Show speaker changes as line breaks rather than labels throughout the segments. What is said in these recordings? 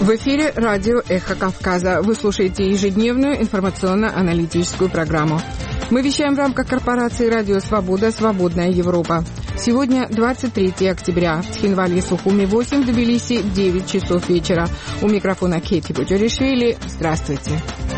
В эфире радио «Эхо Кавказа». Вы слушаете ежедневную информационно-аналитическую программу. Мы вещаем в рамках корпорации «Радио Свобода. Свободная Европа». Сегодня 23 октября. В Тхинвале, Сухуми 8, в Тбилиси 9 часов вечера. У микрофона Кетти Буджаришвили. Здравствуйте.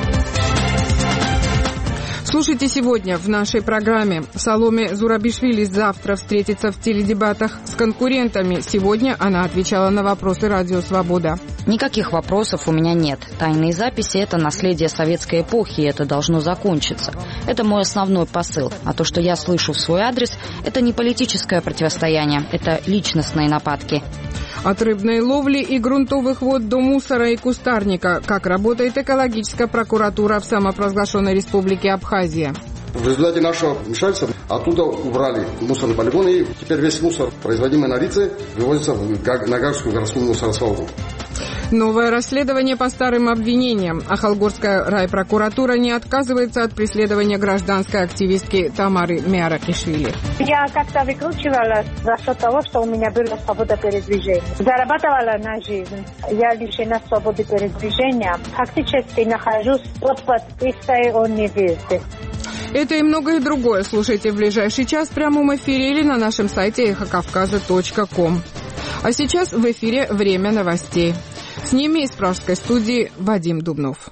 Слушайте сегодня в нашей программе. Саломе Зурабишвили завтра встретится в теледебатах с конкурентами. Сегодня она отвечала на вопросы «Радио Свобода».
Никаких вопросов у меня нет. Тайные записи – это наследие советской эпохи, и это должно закончиться. Это мой основной посыл. А то, что я слышу в свой адрес, это не политическое противостояние, это личностные нападки.
От рыбной ловли и грунтовых вод до мусора и кустарника. Как работает экологическая прокуратура в самопровозглашенной республике Абхазия.
В результате нашего вмешательства оттуда убрали мусорный полигон, и теперь весь мусор, производимый на Рице, вывозится на Гагскую городскую мусоросвалку.
Новое расследование по старым обвинениям. Ахалгорская райпрокуратура не отказывается от преследования гражданской активистки Тамары Миаракишвили.
Я как-то выкручивалась за счет того, что у меня была свобода передвижения. Зарабатывала на жизнь. Я лишена свободы передвижения. Фактически нахожусь под подпиской о невесте.
Это и многое другое слушайте в ближайший час в прямом эфире или на нашем сайте эхокавказа.ком. А сейчас в эфире «Время новостей». С ними из пражской студии Вадим Дубнов.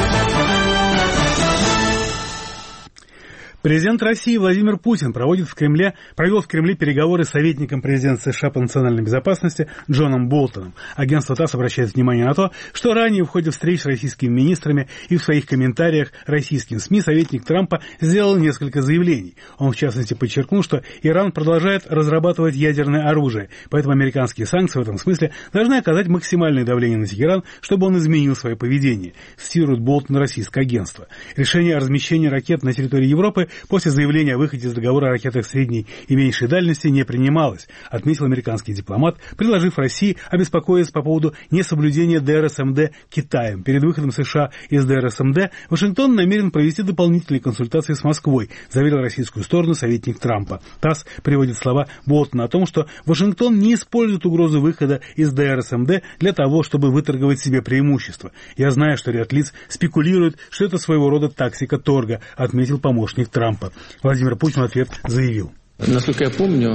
Президент России Владимир Путин провел в Кремле переговоры с советником президента США по национальной безопасности Джоном Болтоном. Агентство ТАСС обращает внимание на то, что ранее в ходе встреч с российскими министрами и в своих комментариях российским СМИ советник Трампа сделал несколько заявлений. Он, в частности, подчеркнул, что Иран продолжает разрабатывать ядерное оружие, поэтому американские санкции в этом смысле должны оказать максимальное давление на Тегеран, чтобы он изменил свое поведение, цитирует Болтон российское агентство. Решение о размещении ракет на территории Европы после заявления о выходе из договора о ракетах средней и меньшей дальности не принималось, отметил американский дипломат, предложив России обеспокоиться по поводу несоблюдения ДРСМД Китаем. Перед выходом США из ДРСМД Вашингтон намерен провести дополнительные консультации с Москвой, заверил российскую сторону советник Трампа. ТАСС приводит слова Болтона о том, что Вашингтон не использует угрозу выхода из ДРСМД для того, чтобы выторговать себе преимущество. Я знаю, что ряд лиц спекулирует, что это своего рода тактика торга, отметил помощник Трампа. Владимир Путин в ответ заявил.
Насколько я помню,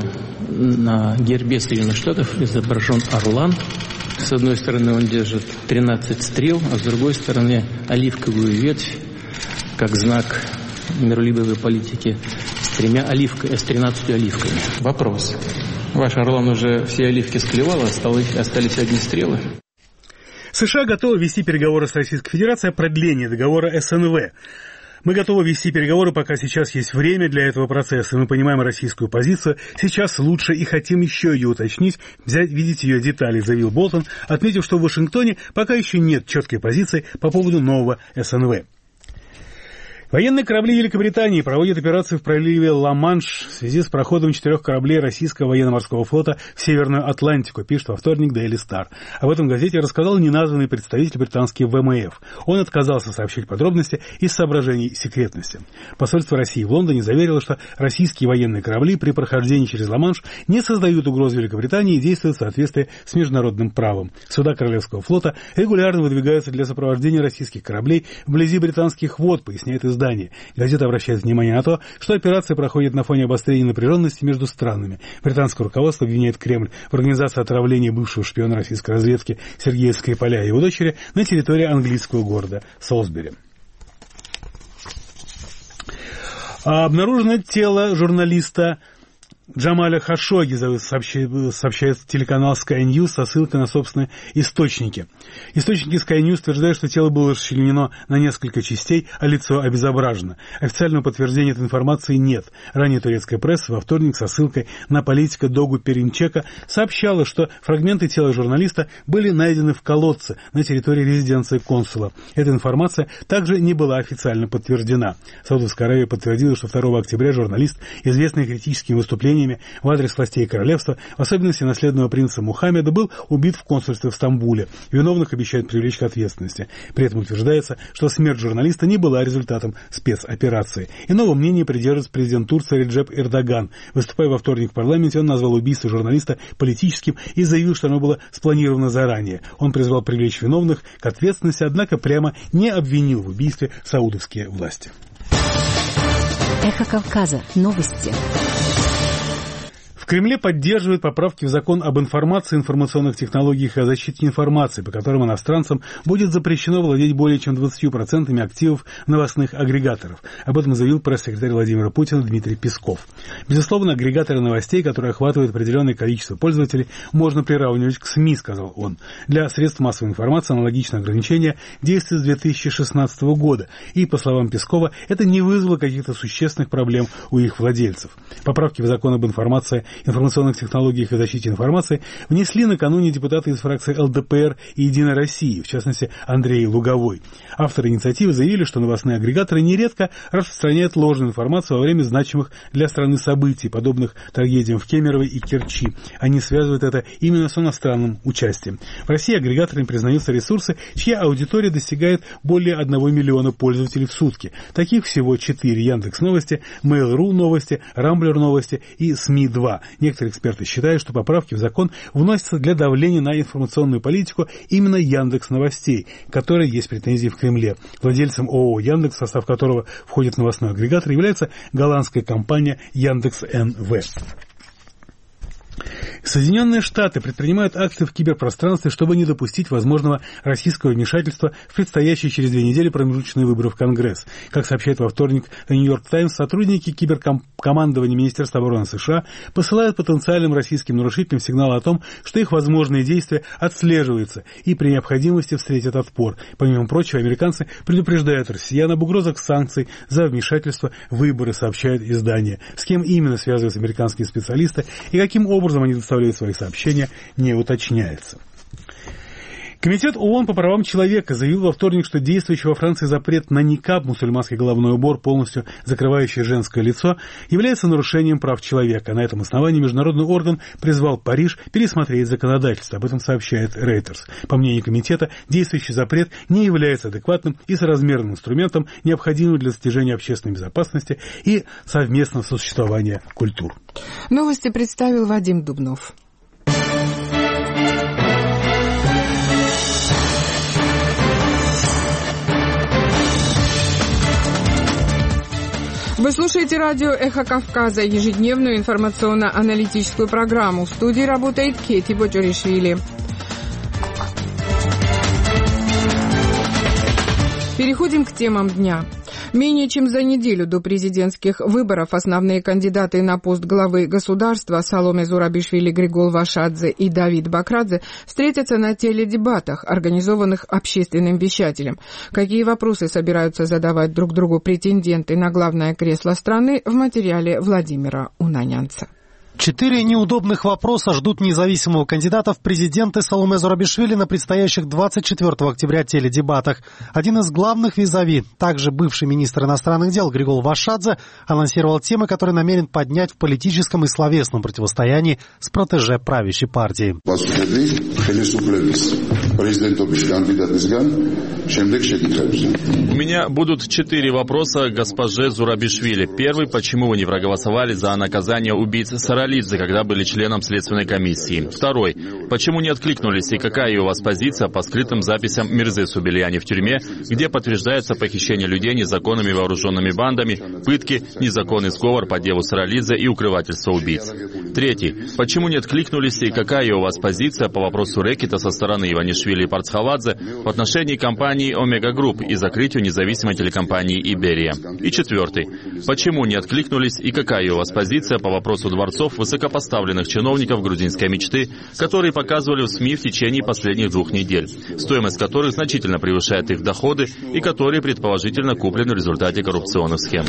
на гербе Соединенных Штатов изображен орлан. С одной стороны он держит 13 стрел, а с другой стороны оливковую ветвь, как знак миролюбивой политики, с 13 оливками. Вопрос. Ваш орлан уже все оливки склевал, остались одни стрелы?
США готовы вести переговоры с Российской Федерацией о продлении договора СНВ. Мы готовы вести переговоры, пока сейчас есть время для этого процесса. Мы понимаем российскую позицию. Сейчас лучше и хотим еще ее уточнить, видеть ее детали, заявил Болтон, отметив, что в Вашингтоне пока еще нет четкой позиции по поводу нового СНВ. Военные корабли Великобритании проводят операцию в проливе Ла-Манш в связи с проходом 4 кораблей российского военно-морского флота в Северную Атлантику, пишет во вторник Daily Star. Об этом газете рассказал неназванный представитель британских ВМФ. Он отказался сообщить подробности из соображений секретности. Посольство России в Лондоне заверило, что российские военные корабли при прохождении через Ла-Манш не создают угрозы Великобритании и действуют в соответствии с международным правом. Суда Королевского флота регулярно выдвигаются для сопровождения российских кораблей вблизи британских вод, поясняет издание. Газета обращает внимание на то, что операция проходит на фоне обострения напряженности между странами. Британское руководство обвиняет Кремль в организации отравления бывшего шпиона российской разведки Сергея Скрипаля и его дочери на территории английского города Солсбери. Обнаружено тело журналиста Джамаля Хашогги, сообщает телеканал Sky News со ссылкой на собственные источники. Источники Sky News утверждают, что тело было расчленено на несколько частей, а лицо обезображено. Официального подтверждения этой информации нет. Ранее турецкая пресса во вторник со ссылкой на политика Догу Перинчека сообщала, что фрагменты тела журналиста были найдены в колодце на территории резиденции консула. Эта информация также не была официально подтверждена. Саудовская Аравия подтвердила, что 2 октября журналист, известный критическими выступлениями оскорблениями в адрес властей королевства, в особенности наследного принца Мухаммеда, был убит в консульстве в Стамбуле. Виновных обещают привлечь к ответственности. При этом утверждается, что смерть журналиста не была результатом спецоперации. Иного мнения придерживается президент Турции Реджеп Эрдоган. Выступая во вторник в парламенте, он назвал убийство журналиста политическим и заявил, что оно было спланировано заранее. Он призвал привлечь виновных к ответственности, однако прямо не обвинил в убийстве саудовские власти.
Эхо Кавказа. Новости.
В Кремле поддерживают поправки в закон об информации, информационных технологиях и о защите информации, по которым иностранцам будет запрещено владеть более чем 20% активов новостных агрегаторов. Об этом заявил пресс-секретарь Владимира Путина Дмитрий Песков. Безусловно, агрегаторы новостей, которые охватывают определенное количество пользователей, можно приравнивать к СМИ, сказал он. Для средств массовой информации аналогичное ограничение действует с 2016 года, и, по словам Пескова, это не вызвало каких-то существенных проблем у их владельцев. Поправки в закон об информации, информационных технологиях и защите информации внесли накануне депутаты из фракции ЛДПР и «Единой России», в частности, Андрей Луговой. Авторы инициативы заявили, что новостные агрегаторы нередко распространяют ложную информацию во время значимых для страны событий, подобных трагедиям в Кемерово и Керчи. Они связывают это именно с иностранным участием. В России агрегаторами признаются ресурсы, чья аудитория достигает более 1 миллиона пользователей в сутки. Таких всего 4: Яндекс.Новости, Mail.ru Новости, Рамблер Новости и СМИ-2. Некоторые эксперты считают, что поправки в закон вносятся для давления на информационную политику именно Яндекс.Новостей, которой есть претензии в Кремле. Владельцем ООО «Яндекс», в состав которого входит новостной агрегатор, является голландская компания Яндекс.НВ. Соединенные Штаты предпринимают акции в киберпространстве, чтобы не допустить возможного российского вмешательства в предстоящие через 2 недели промежуточные выборы в Конгресс. Как сообщает во вторник «Нью-Йорк Таймс», сотрудники киберкомандования Министерства обороны США посылают потенциальным российским нарушителям сигнал о том, что их возможные действия отслеживаются и при необходимости встретят отпор. Помимо прочего, американцы предупреждают россиян об угрозах санкций за вмешательство в выборы, сообщает издание. С кем именно связываются американские специалисты и каким образом они доставляют свои сообщения, не уточняется. Комитет ООН по правам человека заявил во вторник, что действующий во Франции запрет на никаб, мусульманский головной убор, полностью закрывающий женское лицо, является нарушением прав человека. На этом основании международный орган призвал Париж пересмотреть законодательство. Об этом сообщает Reuters. По мнению комитета, действующий запрет не является адекватным и соразмерным инструментом, необходимым для достижения общественной безопасности и совместного сосуществования культур.
Новости представил Вадим Дубнов. Вы слушаете радио «Эхо Кавказа», ежедневную информационно-аналитическую программу. В студии работает Кети Боджоришвили. Переходим к темам дня. Менее чем за неделю до президентских выборов основные кандидаты на пост главы государства Саломе Зурабишвили, Григол Вашадзе и Давид Бакрадзе встретятся на теледебатах, организованных общественным вещателем. Какие вопросы собираются задавать друг другу претенденты на главное кресло страны, в материале Владимира Унанянца.
4 неудобных вопроса ждут независимого кандидата в президенты Саломе Зурабишвили на предстоящих 24 октября теледебатах. Один из главных визави, также бывший министр иностранных дел Григол Вашадзе, анонсировал темы, которые намерен поднять в политическом и словесном противостоянии с протеже правящей партии.
У меня будут 4 вопроса к госпоже Зурабишвили. Первый: почему вы не проголосовали за наказание убийц Саралидзе, когда были членом Следственной комиссии? Второй: почему не откликнулись и какая у вас позиция по скрытым записям Мирзы Субельяни в тюрьме, где подтверждается похищение людей незаконными вооруженными бандами, пытки, незаконный сговор по делу Саралидзе и укрывательство убийц? Третий: почему не откликнулись и какая у вас позиция по вопросу рэкета со стороны Иванишвили и Парцхаладзе в отношении компании Омега Групп и закрытию независимой телекомпании Иберия? И четвертый: почему не откликнулись и какая у вас позиция по вопросу дворцов высокопоставленных чиновников грузинской мечты, которые показывали в СМИ в течение последних 2 недель, стоимость которых значительно превышает их доходы и которые предположительно куплены в результате коррупционных схем?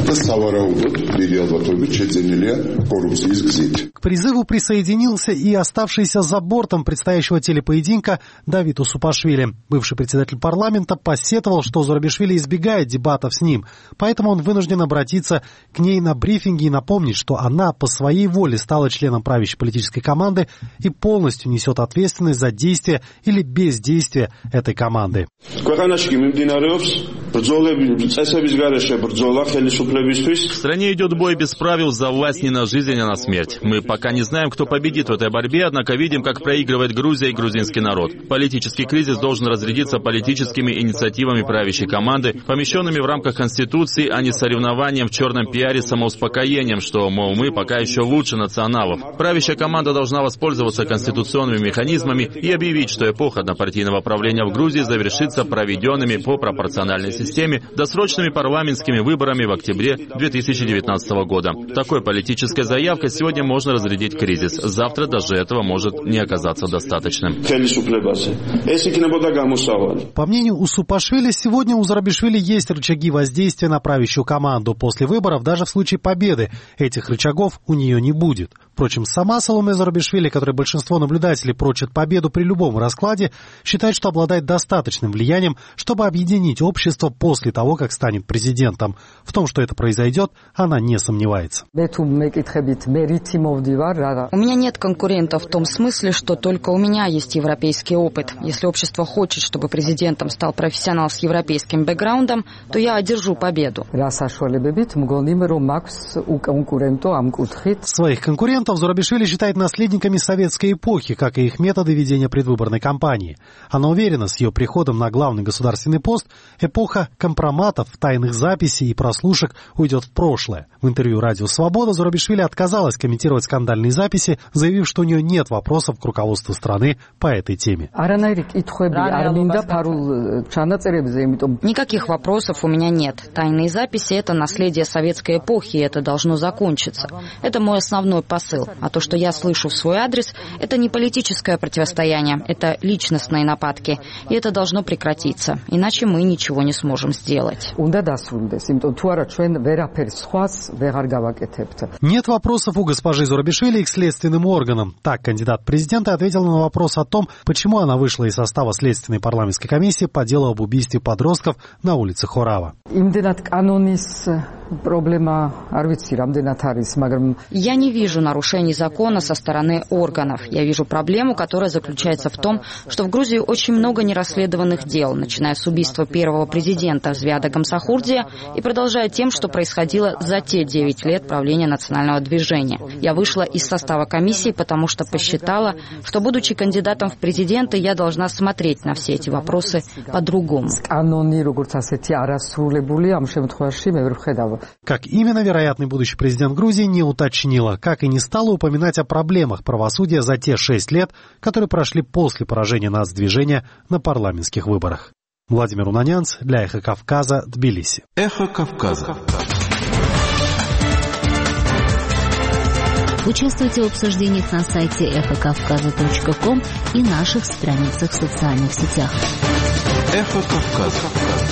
К призыву присоединился и оставшийся за бортом предстоящего телепоединка Давид Усупашвили. Бывший председатель парламента посетовал, что Зурабишвили избегает дебатов с ним, поэтому он вынужден обратиться к ней на брифинге и напомнить, что она по своей воле стала стала членом правящей политической команды и полностью несет ответственность за действие или бездействие этой команды.
В стране идет бой без правил за власть не на жизнь, а на смерть. Мы пока не знаем, кто победит в этой борьбе, однако видим, как проигрывает Грузия и грузинский народ. Политический кризис должен разрядиться политическими инициативами правящей команды, помещенными в рамках Конституции, а не соревнованием в черном пиаре самоуспокоением, что, мол, мы пока еще лучше националов. Правящая команда должна воспользоваться конституционными механизмами и объявить, что эпоха однопартийного правления в Грузии завершится проведенными по пропорциональной системе досрочными парламентскими выборами в октябре 2019 года. Такой политической заявкой сегодня можно разрядить кризис. Завтра даже этого может не оказаться достаточным.
По мнению Усупашвили, сегодня у Зурабишвили есть рычаги воздействия на правящую команду. После выборов, даже в случае победы, этих рычагов у нее не будет. Впрочем, сама Саломе Зурабишвили, которой большинство наблюдателей прочат победу при любом раскладе, считает, что обладает достаточным влиянием, чтобы объединить общество после того, как станет президентом. В том, что это произойдет, она не сомневается.
У меня нет конкурентов в том смысле, что только у меня есть европейский опыт. Если общество хочет, чтобы президентом стал профессионал с европейским бэкграундом, то я одержу победу.
Своих конкурентов Зурабишвили считает наследниками советской эпохи, как и их методы ведения предвыборной кампании. Она уверена, с ее приходом на главный государственный пост эпоха компроматов, тайных записей и прослушек уйдет в прошлое. В интервью «Радио Свобода» Зурабишвили отказалась комментировать скандальные записи, заявив, что у нее нет вопросов к руководству страны по этой теме.
Никаких вопросов у меня нет. Тайные записи – это наследие советской эпохи, и это должно закончиться. Это мой основной посыл. А то, что я слышу в свой адрес, это не политическое противостояние, это личностные нападки. И это должно прекратиться. Иначе мы ничего не сможем сделать.
Нет вопросов у госпожи Зурабишвили и к следственным органам. Так кандидат в президенты ответил на вопрос о том, почему она вышла из состава Следственной парламентской комиссии по делу об убийстве подростков на улице Хорава.
Я не вижу нарушений закона со стороны органов. Я вижу проблему, которая заключается в том, что в Грузии очень много нерасследованных дел, начиная с убийства первого президента Звиада Гамсахурдия и продолжая тем, что происходило за те 9 лет правления национального движения. Я вышла из состава комиссии, потому что посчитала, что, будучи кандидатом в президенты, я должна смотреть на все эти вопросы по-другому.
Как именно вероятный будущий президент Грузии не уточнила, как и не стала упоминать о проблемах правосудия за те 6 лет, которые прошли после поражения нацдвижения на парламентских выборах. Владимир Унанянц для «Эхо Кавказа», Тбилиси.
«Эхо Кавказа».
Участвуйте в обсуждениях на сайте эхокавказа.ком и наших страницах в социальных сетях.
«Эхо Кавказа».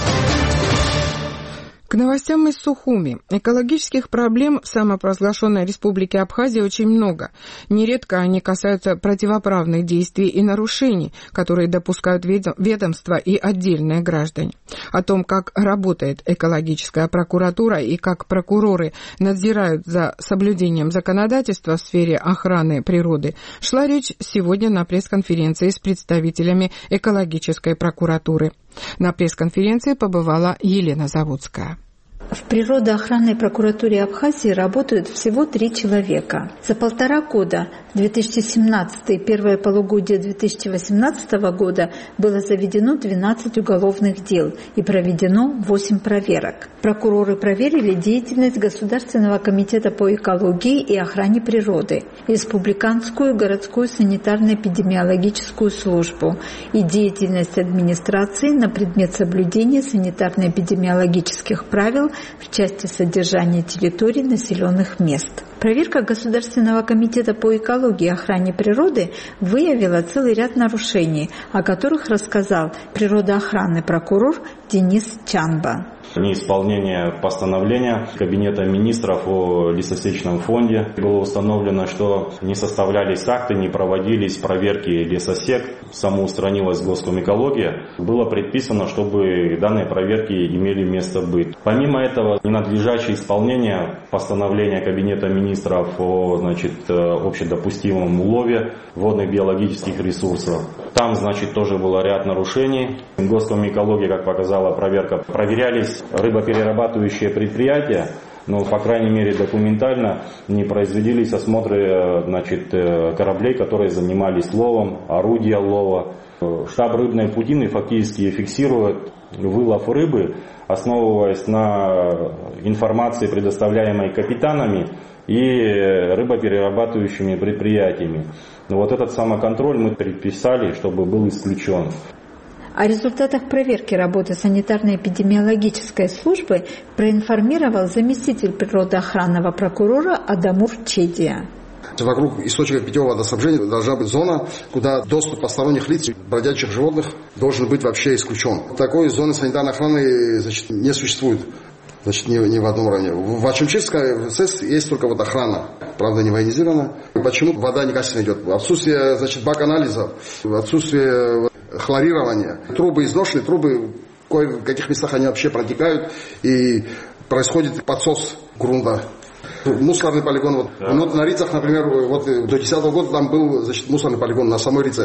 К новостям из Сухуми. Экологических проблем в самопровозглашенной республике Абхазия очень много. Нередко они касаются противоправных действий и нарушений, которые допускают ведомства и отдельные граждане. О том, как работает экологическая прокуратура и как прокуроры надзирают за соблюдением законодательства в сфере охраны природы, шла речь сегодня на пресс-конференции с представителями экологической прокуратуры. На пресс-конференции побывала Елена Заводская.
В природоохранной прокуратуре Абхазии работают всего 3 человека. За 1,5 года, 2017 и первое полугодие 2018 года, было заведено 12 уголовных дел и проведено 8 проверок. Прокуроры проверили деятельность Государственного комитета по экологии и охране природы, Республиканскую городскую санитарно-эпидемиологическую службу и деятельность администрации на предмет соблюдения санитарно-эпидемиологических правил в части содержания территорий населенных мест. Проверка Государственного комитета по экологии и охране природы выявила целый ряд нарушений, о которых рассказал природоохранный прокурор Денис Чанба.
неисполнение постановления Кабинета министров о лесосечном фонде. Было установлено, что не составлялись акты, не проводились проверки лесосек, самоустранилась Госкомэкология. Было предписано, чтобы данные проверки имели место быть. Помимо этого, ненадлежащее исполнение постановления Кабинета министров о общедопустимом улове водных биологических ресурсов. Там, тоже было ряд нарушений. Госкомэкология, как показала проверка, проверялись рыбоперерабатывающие предприятия, но, по крайней мере, документально не производились осмотры кораблей, которые занимались ловом, орудия лова. Штаб рыбной паутины фактически фиксирует вылов рыбы, основываясь на информации, предоставляемой капитанами и рыбоперерабатывающими предприятиями. Но этот самоконтроль мы предписали, чтобы был исключен.
О результатах проверки работы санитарно-эпидемиологической службы проинформировал заместитель природоохранного прокурора Адамур Чедия.
Вокруг источников питьевого водоснабжения должна быть зона, куда доступ посторонних лиц, бродячих животных должен быть вообще исключен. Такой зоны санитарной охраны не существует. Ни в одном районе. В Ачимчирской СЭС есть только охрана, правда не военизирована. Почему вода некачественно идет? Отсутствие бак-анализа, отсутствие хлорирования. Трубы изношены, трубы в каких местах они вообще протекают, и происходит подсос грунта. Мусорный полигон. На Рицах, например, до 2010 года там был мусорный полигон на самой Рице,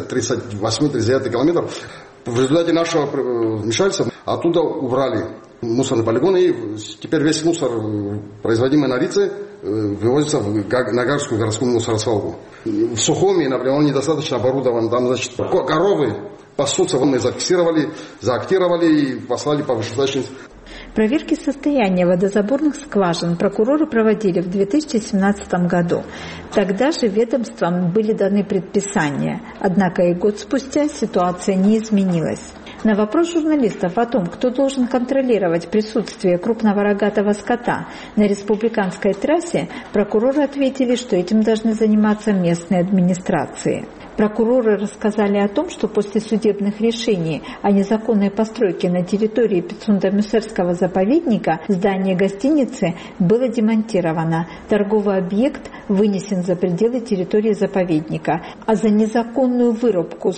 38-39 километр. В результате нашего вмешательства оттуда убрали мусорный полигон, и теперь весь мусор, производимый на Рице, вывозится на Гагарскую городскую мусоросвалку. В Сухуми, например, он недостаточно оборудован, там, коровы пасутся, мы зафиксировали, заактировали и послали по вышестоящим.
Проверки состояния водозаборных скважин прокуроры проводили в 2017 году. Тогда же ведомствам были даны предписания, однако и год спустя ситуация не изменилась. На вопрос журналистов о том, кто должен контролировать присутствие крупного рогатого скота на республиканской трассе, прокуроры ответили, что этим должны заниматься местные администрации. Прокуроры рассказали о том, что после судебных решений о незаконной постройке на территории Пицунда-Мюссерского заповедника здание гостиницы было демонтировано. Торговый объект вынесен за пределы территории заповедника, а за незаконную вырубку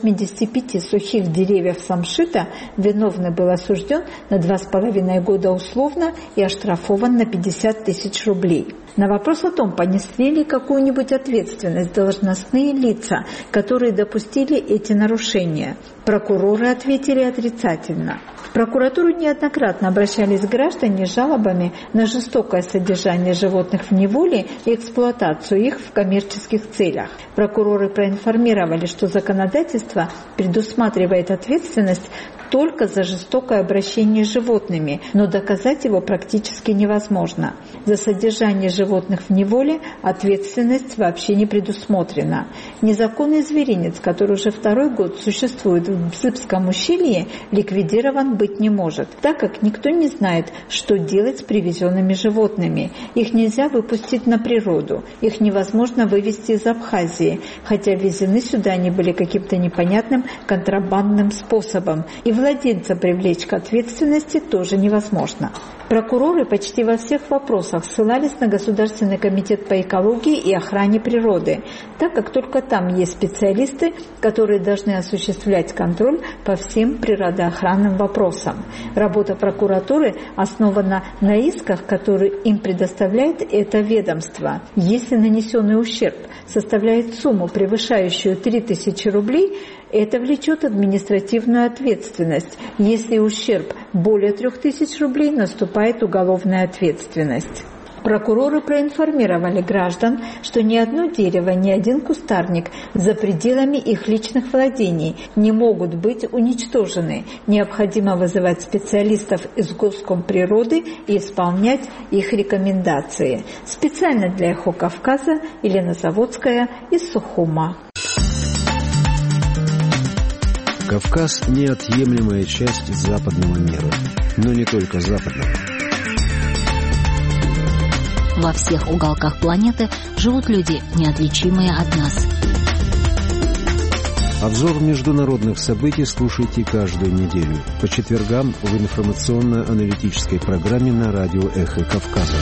185 сухих деревьев самшита виновный был осужден на 2,5 года условно и оштрафован на 50 тысяч рублей. На вопрос о том, понесли ли какую-нибудь ответственность должностные лица, которые допустили эти нарушения, прокуроры ответили отрицательно. В прокуратуру неоднократно обращались граждане с жалобами на жестокое содержание животных в неволе и эксплуатацию их в коммерческих целях. Прокуроры проинформировали, что законодательство предусматривает ответственность только за жестокое обращение с животными, но доказать его практически невозможно. За содержание животных в неволе ответственность вообще не предусмотрена. Незаконный зверинец, который уже второй год существует в Бзыбском ущелье, ликвидирован быть не может, так как никто не знает, что делать с привезенными животными. Их нельзя выпустить на природу, их невозможно вывезти из Абхазии, хотя ввезены сюда они были каким-то непонятным контрабандным способом, и владельца привлечь к ответственности тоже невозможно. Прокуроры почти во всех вопросах ссылались на Государственный комитет по экологии и охране природы, так как только там есть специалисты, которые должны осуществлять контроль по всем природоохранным вопросам. Работа прокуратуры основана на исках, которые им предоставляет это ведомство. Если нанесенный ущерб составляет сумму, превышающую 3000 рублей, это влечет административную ответственность. Если ущерб более 3000 рублей, наступает уголовная ответственность. Прокуроры проинформировали граждан, что ни одно дерево, ни один кустарник за пределами их личных владений не могут быть уничтожены. Необходимо вызывать специалистов из Госкомприроды и исполнять их рекомендации. Специально для «Эхо Кавказа» Елена Заводская из Сухума.
Кавказ – неотъемлемая часть западного мира, но не только западного.
Во всех уголках планеты живут люди, неотличимые от нас.
Обзор международных событий слушайте каждую неделю по четвергам в информационно-аналитической программе на радио «Эхо Кавказа».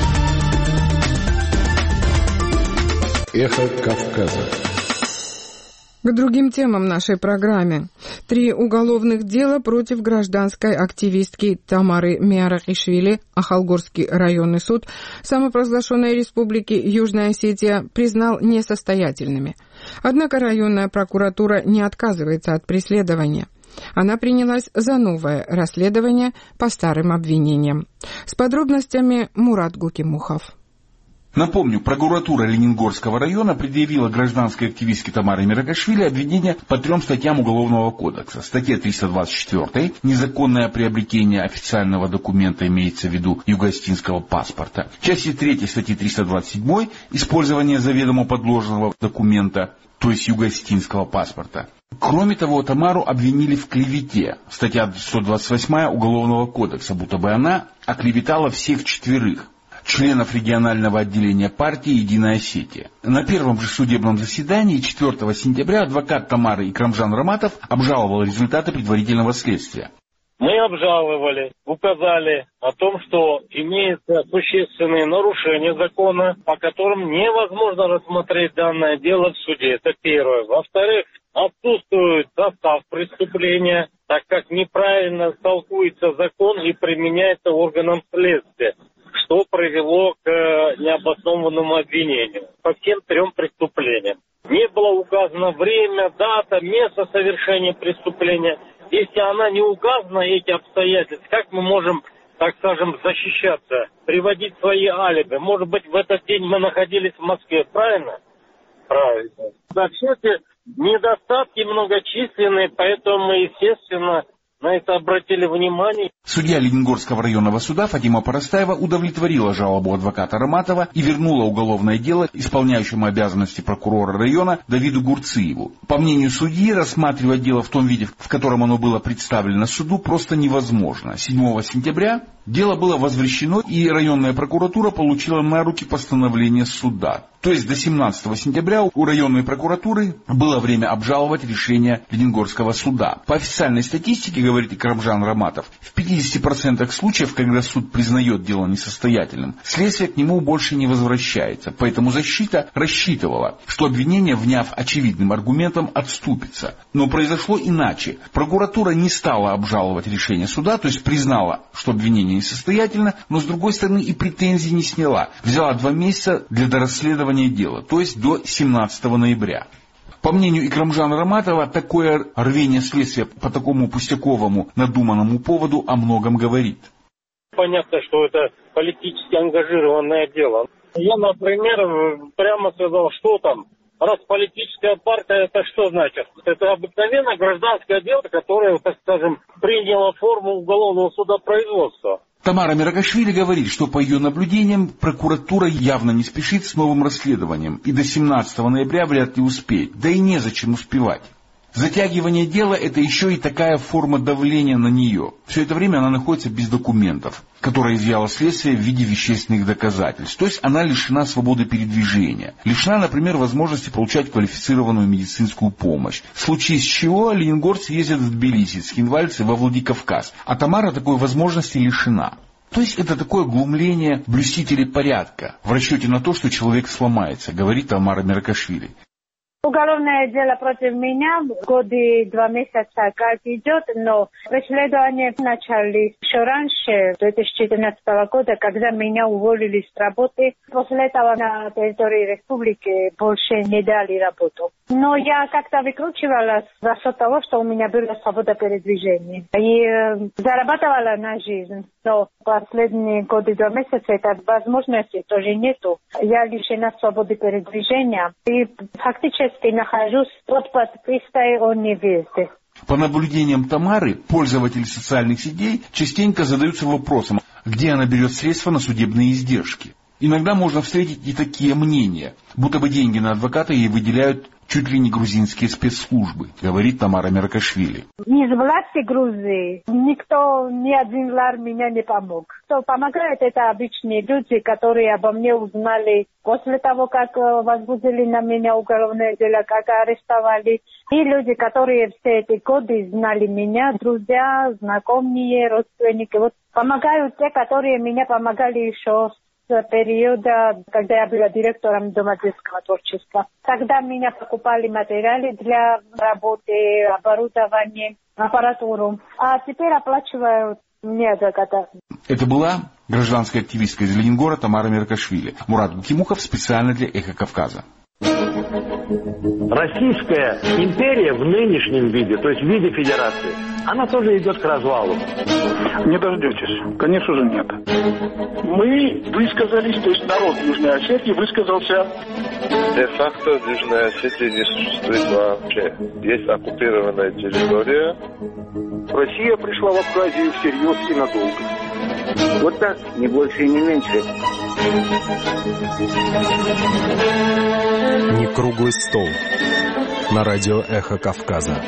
«Эхо Кавказа».
К другим темам нашей программы. 3 уголовных дела против гражданской активистки Тамары Миарахишвили Ахалгорский районный суд самопровозглашенной республики Южная Осетия признал несостоятельными. Однако районная прокуратура не отказывается от преследования. Она принялась за новое расследование по старым обвинениям. С подробностями Мурат Гукимухов.
Напомню, прокуратура Ленингорского района предъявила гражданской активистке Тамаре Миарахишвили обвинения по 3 статьям Уголовного кодекса. Статья 324 «Незаконное приобретение официального документа, имеется в виду юго-осетинского паспорта». Части 3 статьи 327 «Использование заведомо подложного документа», то есть юго-осетинского паспорта. Кроме того, Тамару обвинили в клевете. Статья 128 Уголовного кодекса, будто бы она оклеветала всех 4 членов регионального отделения партии «Единая Осетия». На первом же судебном заседании 4 сентября адвокат Тамары Икрамжан Раматов обжаловал результаты предварительного следствия.
Мы обжаловали, указали о том, что имеются существенные нарушения закона, по которым невозможно рассмотреть данное дело в суде. Это первое. Во-вторых, отсутствует состав преступления, так как неправильно толкуется закон и применяется органом следствия, что привело к необоснованному обвинению по всем 3 преступлениям. Не было указано время, дата, место совершения преступления. Если она не указана, эти обстоятельства, как мы можем, так скажем, защищаться, приводить свои алиби? Может быть, в этот день мы находились в Москве, правильно? Правильно. Да, все эти недостатки многочисленные, поэтому мы, естественно, на это обратили внимание.
Судья Ленингорского районного суда Фатима Парастаева удовлетворила жалобу адвоката Раматова и вернула уголовное дело исполняющему обязанности прокурора района Давиду Гурциеву. По мнению судьи, рассматривать дело в том виде, в котором оно было представлено суду, просто невозможно. 7 сентября дело было возвращено, и районная прокуратура получила на руки постановление суда. То есть до 17 сентября у районной прокуратуры было время обжаловать решение Ленингорского суда. По официальной статистике, говорит Икрамжан Раматов, в 50% случаев, когда суд признает дело несостоятельным, следствие к нему больше не возвращается. Поэтому защита рассчитывала, что обвинение, вняв очевидным аргументом, отступится. Но произошло иначе. Прокуратура не стала обжаловать решение суда, то есть признала, что обвинение несостоятельно, но с другой стороны и претензий не сняла. Взяла 2 месяца для дорасследования дела, то есть до 17 ноября. По мнению Икрамжана Раматова, такое рвение следствия по такому пустяковому надуманному поводу о многом говорит.
Понятно, что это политически ангажированное дело. Я, например, прямо сказал, что там, раз политическая партия, это что значит? Это обыкновенное гражданское дело, которое, так скажем, приняло форму уголовного судопроизводства.
Тамара Миарахишвили говорит, что по ее наблюдениям прокуратура явно не спешит с новым расследованием и до 17 ноября вряд ли успеет, да и незачем успевать. Затягивание дела – это еще и такая форма давления на нее. Все это время она находится без документов, которые изъяло следствие в виде вещественных доказательств. То есть она лишена свободы передвижения. Лишена, например, возможности получать квалифицированную медицинскую помощь. В случае с чего ленингорцы ездят в Тбилиси, цхинвальцы во Владикавказ. А Тамара такой возможности лишена. То есть это такое глумление блюстителей порядка в расчете на то, что человек сломается, говорит Тамара Миарахишвили.
Уголовное дело против меня годы 2 месяца как идет, но преследования начались еще раньше, 2014 года, когда меня уволили с работы. После этого на территории республики больше не дали работу. Но я как-то выкручивалась за счет того, что у меня была свобода передвижения. И зарабатывала на жизнь. Но последние годы 2 месяца этой возможности тоже нету. Я лишена свободы передвижения. И фактически нахожусь под подпиской о невесте.
По наблюдениям Тамары, пользователи социальных сетей частенько задаются вопросом, где она берет средства на судебные издержки. Иногда можно встретить и такие мнения, будто бы деньги на адвоката ей выделяют чуть ли не грузинские спецслужбы, говорит Тамара Меркашвили.
Из власти Грузии никто, ни один лар меня не помог. Кто помогает, это обычные люди, которые обо мне узнали после того, как возбудили на меня уголовное дело, как арестовали. И люди, которые все эти годы знали меня, друзья, знакомые, родственники. Вот помогают те, которые меня помогали еще с периода, когда я была директором Дома детского творчества. Тогда меня покупали материалы для работы, оборудование, аппаратуру. А теперь оплачивают мне адвоката.
Это была гражданская активистка из Ленинграда Тамара Меркашвили. Мурат Гукимухов специально для «Эхо Кавказа».
Российская империя в нынешнем виде, то есть в виде федерации, она тоже идет к развалу.
Не дождетесь. Конечно же нет. Мы высказались, то есть народ Южной Осетии высказался.
Де-факто Южная Осетия не существует вообще. Есть оккупированная территория.
Россия пришла в Абхазию всерьез и надолго.
Вот так, не больше и не меньше.
Не круглый стол. На радио «Эхо Кавказа».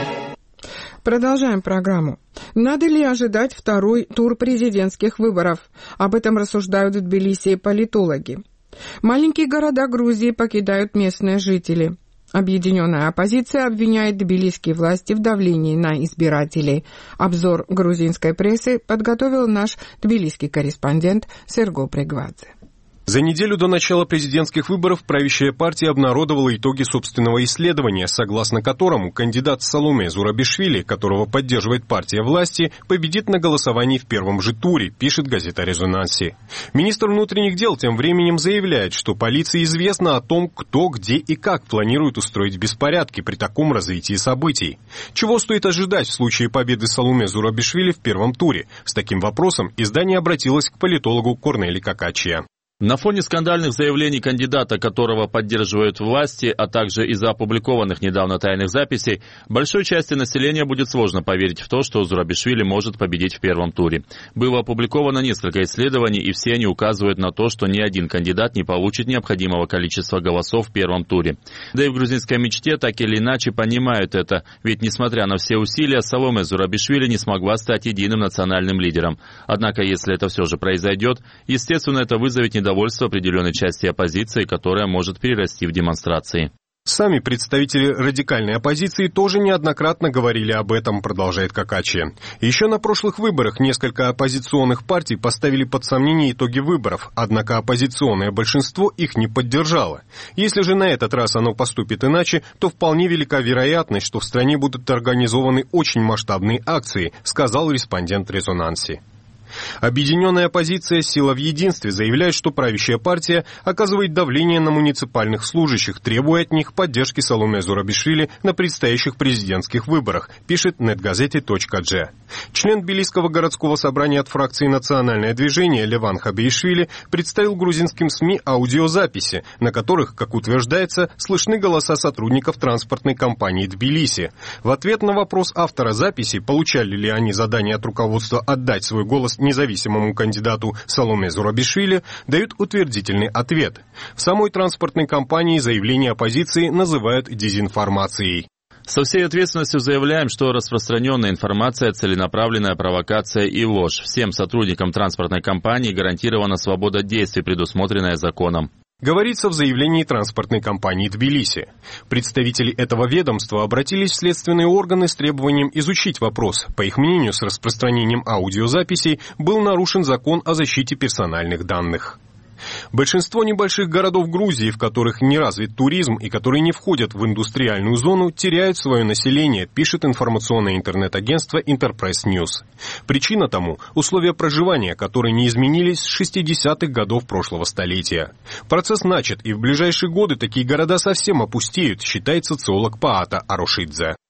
Продолжаем программу. Надо ли ожидать второй тур президентских выборов? Об этом рассуждают в Тбилиси политологи. Маленькие города Грузии покидают местные жители. Объединенная оппозиция обвиняет тбилисские власти в давлении на избирателей. Обзор грузинской прессы подготовил наш тбилисский корреспондент Серго Прегвадзе.
За неделю до начала президентских выборов правящая партия обнародовала итоги собственного исследования, согласно которому кандидат Саломе Зурабишвили, которого поддерживает партия власти, победит на голосовании в первом же туре, пишет газета «Резонанси». Министр внутренних дел тем временем заявляет, что полиции известно о том, кто, где и как планирует устроить беспорядки при таком развитии событий. Чего стоит ожидать в случае победы Саломе Зурабишвили в первом туре? С таким вопросом издание обратилось к политологу Корнели Какачия.
На фоне скандальных заявлений кандидата, которого поддерживают власти, а также из-за опубликованных недавно тайных записей, большой части населения будет сложно поверить в то, что Зурабишвили может победить в первом туре. Было опубликовано несколько исследований, и все они указывают на то, что ни один кандидат не получит необходимого количества голосов в первом туре. Да и в грузинской мечте так или иначе понимают это, ведь несмотря на все усилия, Саломе Зурабишвили не смогла стать единым национальным лидером. Однако, если это все же произойдет, естественно, это вызовет недовольство определенной части оппозиции, которая может перерасти в демонстрации.
Сами представители радикальной оппозиции тоже неоднократно говорили об этом, продолжает Какачи. Еще на прошлых выборах несколько оппозиционных партий поставили под сомнение итоги выборов, однако оппозиционное большинство их не поддержало. Если же на этот раз оно поступит иначе, то вполне велика вероятность, что в стране будут организованы очень масштабные акции, сказал респондент «Резонанси». Объединенная оппозиция «Сила в единстве» заявляет, что правящая партия оказывает давление на муниципальных служащих, требуя от них поддержки Саломе Зурабишвили на предстоящих президентских выборах, пишет netgazeti.g. Член Тбилисского городского собрания от фракции «Национальное движение» Леван Хабиишвили представил грузинским СМИ аудиозаписи, на которых, как утверждается, слышны голоса сотрудников транспортной компании Тбилиси. В ответ на вопрос автора записи, получали ли они задание от руководства отдать свой голос независимому кандидату Саломе Зурабишвили, дают утвердительный ответ. В самой транспортной компании заявление оппозиции называют дезинформацией.
Со всей ответственностью заявляем, что распространенная информация – целенаправленная провокация и ложь. Всем сотрудникам транспортной компании гарантирована свобода действий, предусмотренная законом.
Говорится в заявлении транспортной компании Тбилиси. Представители этого ведомства обратились в следственные органы с требованием изучить вопрос. По их мнению, с распространением аудиозаписей был нарушен закон о защите персональных данных. Большинство небольших городов Грузии, в которых не развит туризм и которые не входят в индустриальную зону, теряют свое население, пишет информационное интернет-агентство Interpress News. Причина тому – условия проживания, которые не изменились с 60-х годов прошлого столетия. Процесс начат, и в ближайшие годы такие города совсем опустеют, считает социолог Паата Арошидзе.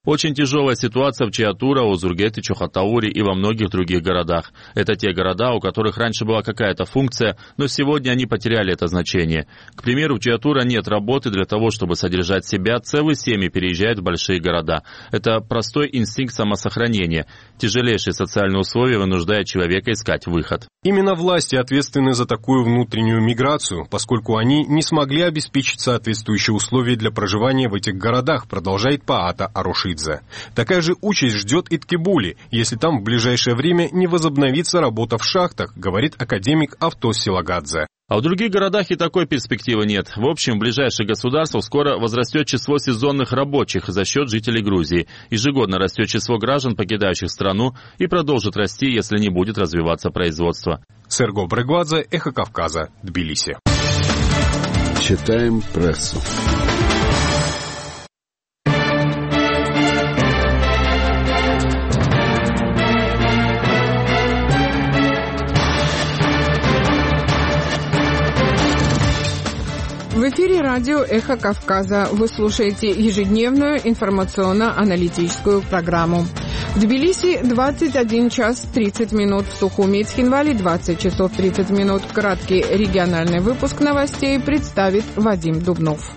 Очень тяжелая ситуация в Чиатура, Озургете, Чохотауре и во многих других городах. Это те города, у которых раньше была какая-то функция, но сегодня они потеряли это значение. К примеру, в Чиатура нет работы для того, чтобы содержать себя, целые семьи переезжают в большие города. Это простой инстинкт самосохранения. Тяжелейшие социальные условия вынуждают человека искать выход.
Именно власти ответственны за такую внутреннюю миграцию, поскольку они не смогли обеспечить соответствующие условия для проживания в этих городах, продолжает Паата Арошидзе. Такая же участь ждет и Ткебули, если там в ближайшее время не возобновится работа в шахтах, говорит академик Автос Силагадзе.
А в других городах и такой перспективы нет. В общем, в ближайших государствах скоро возрастет число сезонных рабочих за счет жителей Грузии. Ежегодно растет число граждан, покидающих страну, и продолжит расти, если не будет развиваться производство.
Серго Брегвадзе, Эхо Кавказа, Тбилиси.
Читаем прессу.
В эфире радио «Эхо Кавказа». Вы слушаете ежедневную информационно-аналитическую программу. В Тбилиси 21 час 30 минут, в Сухуми и Цхинвале 20 часов 30 минут. Краткий региональный выпуск новостей представит Вадим Дубнов.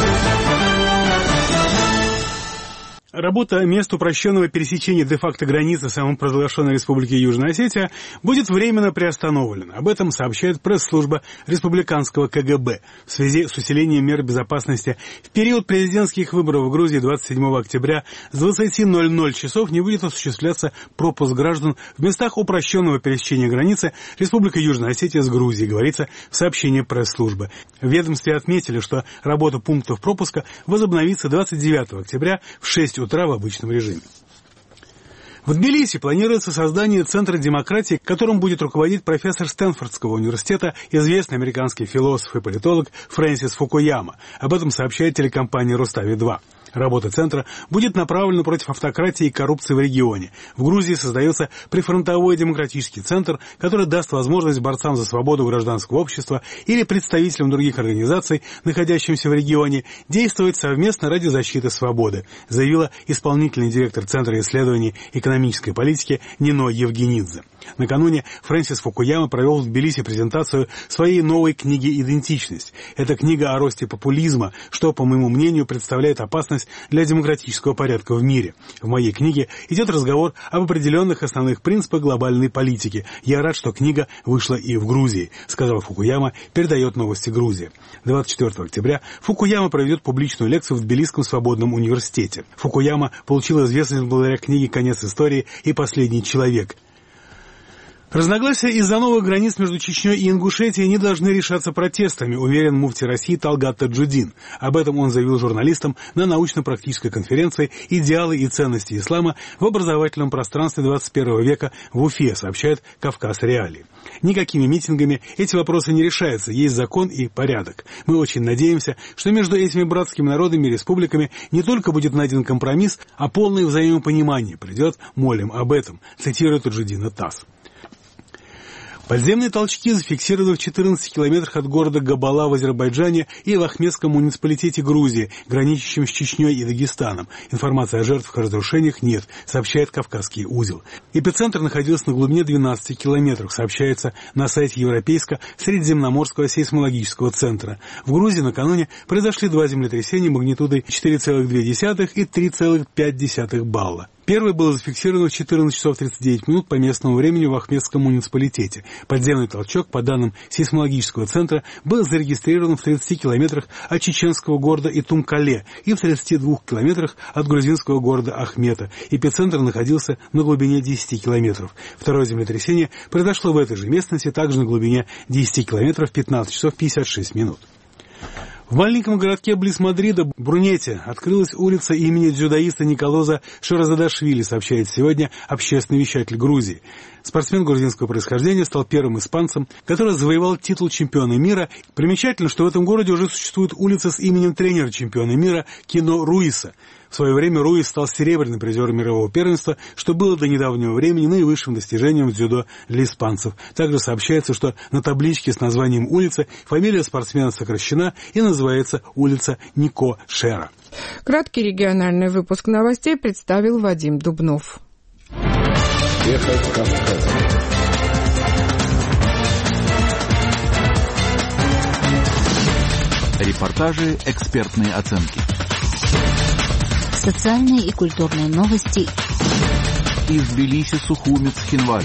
Работа мест упрощенного пересечения де-факто границы самопровозглашенной Республики Южная Осетия будет временно приостановлена. Об этом сообщает пресс-служба республиканского КГБ в связи с усилением мер безопасности. В период президентских выборов в Грузии 27 октября с 20:00 часов не будет осуществляться пропуск граждан в местах упрощенного пересечения границы Республика Южная Осетия с Грузией, говорится в сообщении пресс-службы. В ведомстве отметили, что работа пунктов пропуска возобновится 29 октября в 6 утра в обычном режиме. В Тбилиси планируется создание Центра демократии, которым будет руководить профессор Стэнфордского университета, известный американский философ и политолог Фрэнсис Фукуяма. Об этом сообщает телекомпания «Рустави-2». Работа центра будет направлена против автократии и коррупции в регионе. В Грузии создается прифронтовой демократический центр, который даст возможность борцам за свободу гражданского общества или представителям других организаций, находящимся в регионе, действовать совместно ради защиты свободы, заявила исполнительный директор Центра исследований экономической политики Нино Евгенидзе. Накануне Фрэнсис Фукуяма провел в Тбилиси презентацию своей новой книги «Идентичность». Это книга о росте популизма, что, по моему мнению, представляет опасность для демократического порядка в мире. В моей книге идет разговор об определенных основных принципах глобальной политики. Я рад, что книга вышла и в Грузии, сказал Фукуяма, передает новости Грузии. 24 октября Фукуяма проведет публичную лекцию в Тбилисском свободном университете. Фукуяма получил известность благодаря книге «Конец истории» и «Последний человек». Разногласия из-за новых границ между Чечней и Ингушетией не должны решаться протестами, уверен муфти России Талгат Таджудин. Об этом он заявил журналистам на научно-практической конференции «Идеалы и ценности ислама в образовательном пространстве 21 века» в Уфе, сообщает «Кавказ Реалии». Никакими митингами эти вопросы не решаются, есть закон и порядок. Мы очень надеемся, что между этими братскими народами и республиками не только будет найден компромисс, а полное взаимопонимание придет, молим об этом, цитирует Таджудина ТАСС. Подземные толчки зафиксированы в 14 километрах от города Габала в Азербайджане и в Ахмедском муниципалитете Грузии, граничащем с Чечней и Дагестаном. Информации о жертвах и разрушениях нет, сообщает Кавказский узел. Эпицентр находился на глубине 12 километров, сообщается на сайте Европейского Средиземноморского сейсмологического центра. В Грузии накануне произошли два землетрясения магнитудой 4,2 и 3,5 балла. Первый был зафиксирован в 14 часов 39 минут по местному времени в Ахмедском муниципалитете. Подземный толчок, по данным сейсмологического центра, был зарегистрирован в 30 километрах от чеченского города Итумкале и в 32 километрах от грузинского города Ахмета. Эпицентр находился на глубине 10 километров. Второе землетрясение произошло в этой же местности, также на глубине 10 километров, 15 часов 56 минут. В маленьком городке близ Мадрида, Брунете, открылась улица имени дзюдоиста Николоза Шеразадашвили, сообщает сегодня общественный вещатель Грузии. спортсмен грузинского происхождения, стал первым испанцем, который завоевал титул чемпиона мира. Примечательно, что в этом городе уже существует улица с именем тренера чемпиона мира Кино Руиса. В свое время Руис стал серебряным призером мирового первенства, что было до недавнего времени наивысшим достижением в дзюдо для испанцев. Также сообщается, что на табличке с названием улицы фамилия спортсмена сокращена и называется улица Нико Шера.
Краткий региональный выпуск новостей представил Вадим Дубнов.
Эхо Кавказа. Репортажи, экспертные оценки.
Социальные и культурные новости.
Из Тбилиси, Сухуми, Цхинваль.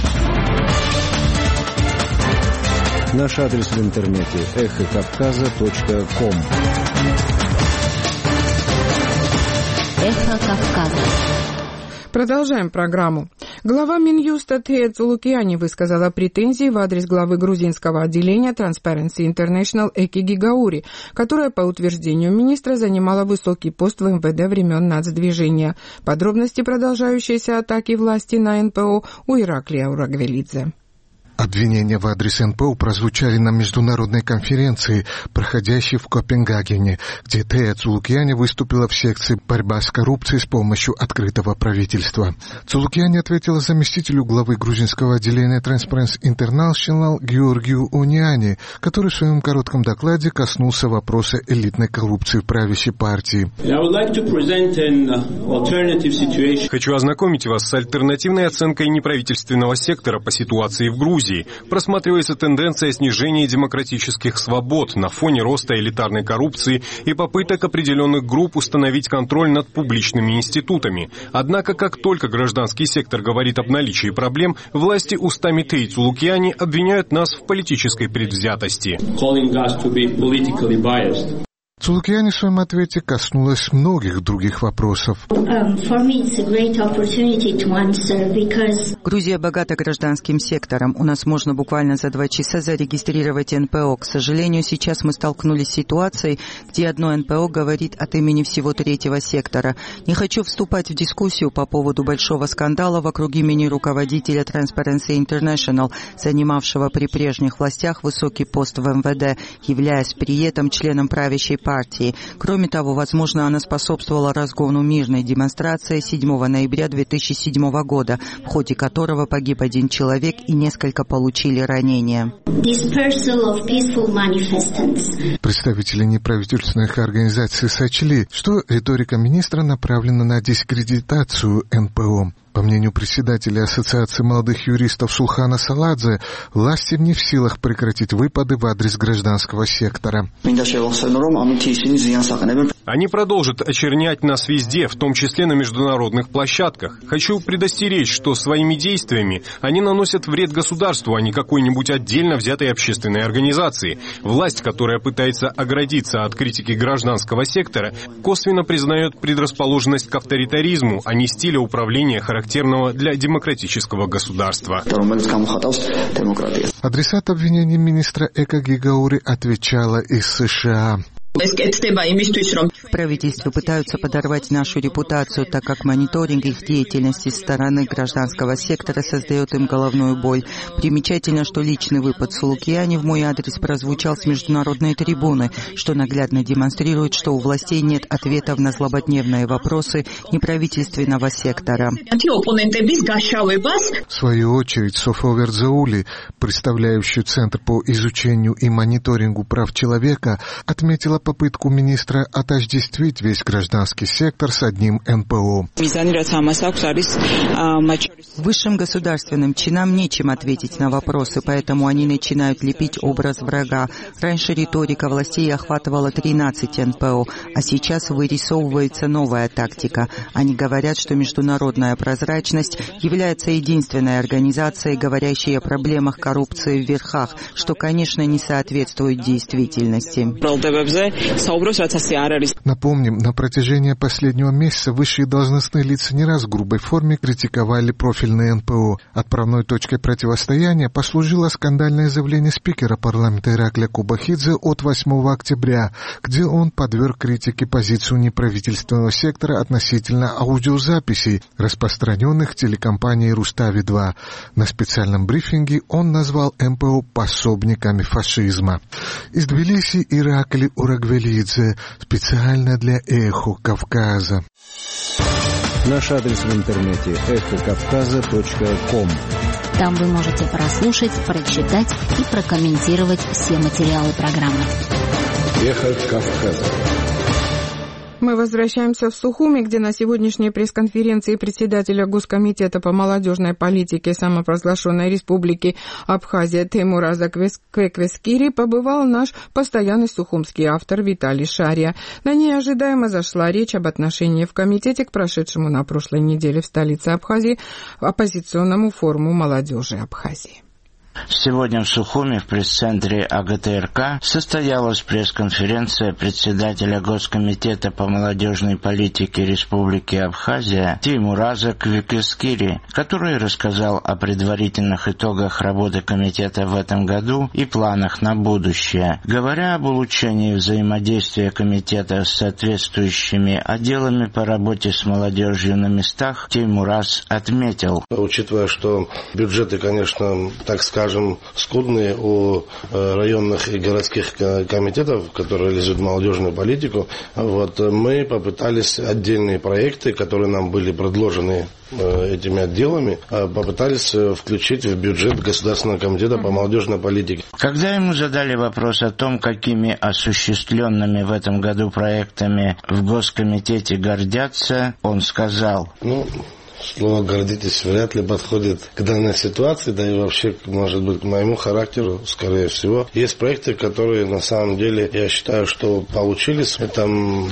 Наш адрес в интернете эхокавказа.ком.
Эхо Кавказа.
Продолжаем программу. Глава Минюста Тея Цулукиани высказала претензии в адрес главы грузинского отделения Transparency International Эки Гигаури, которая, по утверждению министра, занимала высокий пост в МВД времен нацдвижения. Подробности продолжающейся атаки власти на НПО у Ираклия Урагвелидзе.
Обвинения в адрес НПО прозвучали на международной конференции, проходящей в Копенгагене, где Тея Цулукиани выступила в секции «Борьба с коррупцией с помощью открытого правительства». Цулукиани ответила заместителю главы грузинского отделения Transparency International Георгию Униани, который в своем коротком докладе коснулся вопроса элитной коррупции в правящей партии.
Хочу ознакомить вас с альтернативной оценкой неправительственного сектора по ситуации в Грузии. Просматривается тенденция снижения демократических свобод на фоне роста элитарной коррупции и попыток определенных групп установить контроль над публичными институтами. Однако, как только гражданский сектор говорит об наличии проблем, власти устами Теи Цулукиани обвиняют нас в политической предвзятости.
Цулукиани в своем ответе коснулась многих других вопросов.
Грузия богата гражданским сектором. У нас можно буквально за 2 часа зарегистрировать НПО. К сожалению, сейчас мы столкнулись с ситуацией, где одно НПО говорит от имени всего 3-го сектора. Не хочу вступать в дискуссию по поводу большого скандала вокруг имени руководителя Transparency International, занимавшего при прежних властях высокий пост в МВД, являясь при этом членом правящей партии. Кроме того, возможно, она способствовала разгону мирной демонстрации 7 ноября 2007 года, в ходе которого погиб 1 человек и несколько получили ранения.
Представители неправительственных организаций сочли, что риторика министра направлена на дискредитацию НПО. По мнению председателя Ассоциации молодых юристов Сулхана Саладзе, власти не в силах прекратить выпады в адрес гражданского сектора.
Они продолжат очернять нас везде, в том числе на международных площадках. Хочу предостеречь, что своими действиями они наносят вред государству, а не какой-нибудь отдельно взятой общественной организации. Власть, которая пытается оградиться от критики гражданского сектора, косвенно признает предрасположенность к авторитаризму, а не стиля управления, характерного для демократического государства.
Адресат обвинений министра Эка Гигаури отвечала из США.
В правительстве пытаются подорвать нашу репутацию, так как мониторинг их деятельности со стороны гражданского сектора создает им головную боль. Примечательно, что личный выпад Цулукиани в мой адрес прозвучал с международной трибуны, что наглядно демонстрирует, что у властей нет ответов на злободневные вопросы неправительственного сектора.
В свою очередь, Софо Верзаули, представляющий Центр по изучению и мониторингу прав человека, отметила попытку министра отождествить весь гражданский сектор с одним НПО.
Высшим государственным чинам нечем ответить на вопросы, поэтому они начинают лепить образ врага. Раньше риторика властей охватывала 13 НПО, а сейчас вырисовывается новая тактика. Они говорят, что международная прозрачность является единственной организацией, говорящей о проблемах коррупции в верхах, что, конечно, не соответствует действительности.
Напомним, на протяжении последнего месяца высшие должностные лица не раз в грубой форме критиковали профильные НПО. Отправной точкой противостояния послужило скандальное заявление спикера парламента Иракля Кубахидзе от 8 октября, где он подверг критике позицию неправительственного сектора относительно аудиозаписей, распространенных телекомпанией «Рустави-2». На специальном брифинге он назвал НПО пособниками фашизма. Из Тбилиси Иракли Урагвелидзе, специально для «Эхо Кавказа».
Наш адрес в интернете эхокавказа.ком.
Там вы можете прослушать, прочитать и прокомментировать все материалы программы.
«Эхо Кавказа».
Мы возвращаемся в Сухуми, где на сегодняшней пресс-конференции председателя Госкомитета по молодежной политике самопровозглашенной Республики Абхазия Теймураза Квеквескири побывал наш постоянный сухумский автор Виталий Шария. На ней ожидаемо зашла речь об отношении в комитете к прошедшему на прошлой неделе в столице Абхазии оппозиционному форуму молодежи Абхазии.
Сегодня в Сухуми в пресс-центре АГТРК состоялась пресс-конференция председателя Госкомитета по молодежной политике Республики Абхазия Теймураза Квеквескири, который рассказал о предварительных итогах работы комитета в этом году и планах на будущее. Говоря об улучшении взаимодействия комитета с соответствующими отделами по работе с молодежью на местах, Теймураз отметил:
учитывая, что бюджеты, конечно, так скажем, скудные у районных и городских комитетов, которые реализуют молодежную политику, мы попытались отдельные проекты, которые нам были предложены этими отделами, попытались включить в бюджет Государственного комитета по молодежной политике.
Когда ему задали вопрос о том, какими осуществленными в этом году проектами в Госкомитете гордятся, он сказал:
слово «гордитесь» вряд ли подходит к данной ситуации, да и вообще, может быть, к моему характеру, скорее всего. Есть проекты, которые, на самом деле, я считаю, что получились. Это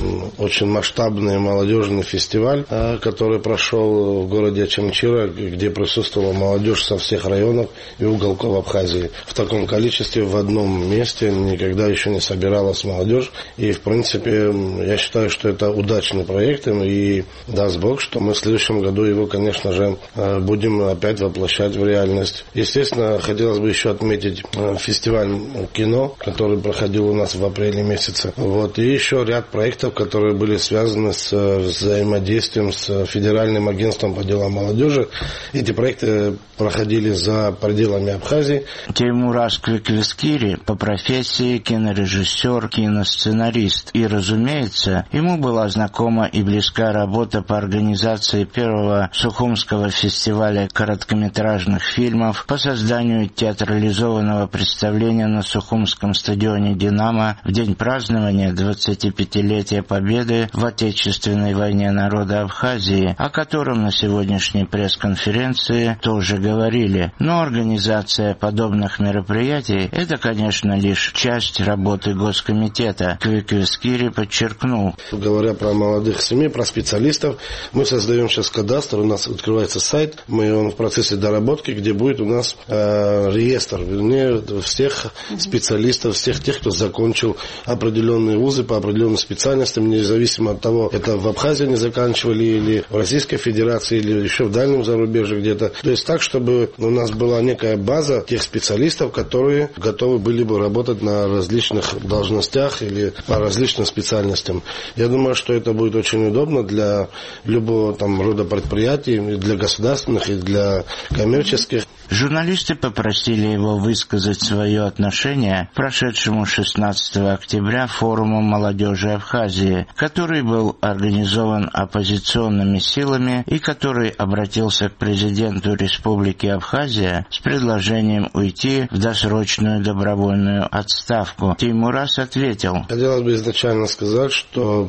очень масштабный молодежный фестиваль, который прошел в городе Ачамчира, где присутствовала молодежь со всех районов и уголков Абхазии. В таком количестве в одном месте никогда еще не собиралась молодежь. И, в принципе, я считаю, что это удачный проект, и даст Бог, что мы в следующем году его, конечно же, будем опять воплощать в реальность. Естественно, хотелось бы еще отметить фестиваль кино, который проходил у нас в апреле месяце. И еще ряд проектов, которые были связаны с взаимодействием с Федеральным агентством по делам молодежи. Эти проекты проходили за пределами Абхазии.
Теймураз Квеквескири по профессии кинорежиссер, киносценарист. И, разумеется, ему была знакома и близка работа по организации первого Сухумского фестиваля короткометражных фильмов, по созданию театрализованного представления на Сухумском стадионе «Динамо» в день празднования 25-летия Победы в Отечественной войне народа Абхазии, о котором на сегодняшней пресс-конференции тоже говорили. Но организация подобных мероприятий – это, конечно, лишь часть работы Госкомитета. Квеквескири подчеркнул:
говоря про молодых семей, про специалистов, мы создаем сейчас кадастр, у нас открывается сайт, он в процессе доработки, где будет у нас реестр, всех специалистов, всех тех, кто закончил определенные вузы по определенным специальностям, независимо от того, это в Абхазии они заканчивали, или в Российской Федерации, или еще в дальнем зарубежье где-то. То есть так, чтобы у нас была некая база тех специалистов, которые готовы были бы работать на различных должностях или по различным специальностям. Я думаю, что это будет очень удобно для любого рода предприятий, и для государственных, и для коммерческих.
Журналисты попросили его высказать свое отношение к прошедшему 16 октября форуму молодежи Абхазии, который был организован оппозиционными силами и который обратился к президенту Республики Абхазия с предложением уйти в досрочную добровольную отставку. Теймураз ответил:
хотелось бы изначально сказать, что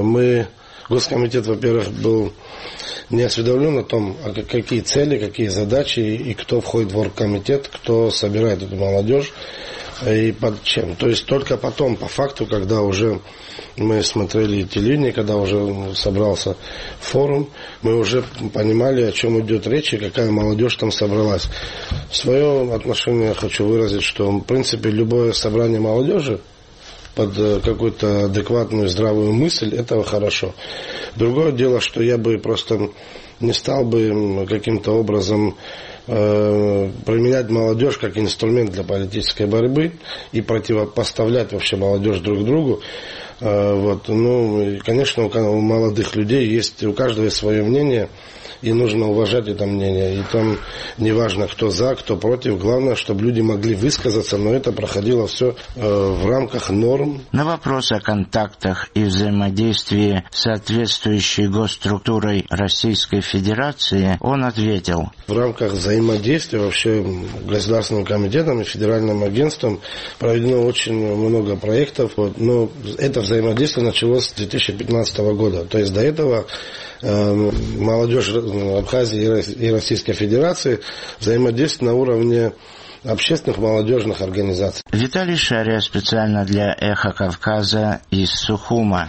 Госкомитет, во-первых, был не осведомлен о том, какие цели, какие задачи и кто входит в оргкомитет, кто собирает эту молодежь и под чем. То есть только потом, по факту, когда уже мы смотрели телевидение, когда уже собрался форум, мы уже понимали, о чем идет речь и какая молодежь там собралась. Свое отношение я хочу выразить, что, в принципе, любое собрание молодежи, под какую-то адекватную здравую мысль, это хорошо. Другое дело, что я бы просто не стал бы каким-то образом применять молодежь как инструмент для политической борьбы и противопоставлять вообще молодежь друг другу. Конечно, у молодых людей есть, у каждого есть свое мнение, и нужно уважать это мнение. И там неважно, кто за, кто против. Главное, чтобы люди могли высказаться, но это проходило все в рамках норм.
На вопрос о контактах и взаимодействии с соответствующей госструктурой Российской Федерации он ответил:
в рамках взаимодействия вообще Государственным комитетом и Федеральным агентством проведено очень много проектов. Но это взаимодействие началось с 2015 года. То есть до этого молодежь Абхазии и Российской Федерации взаимодействует на уровне общественных молодежных организаций.
Виталий Шария специально для «Эхо Кавказа» из Сухума.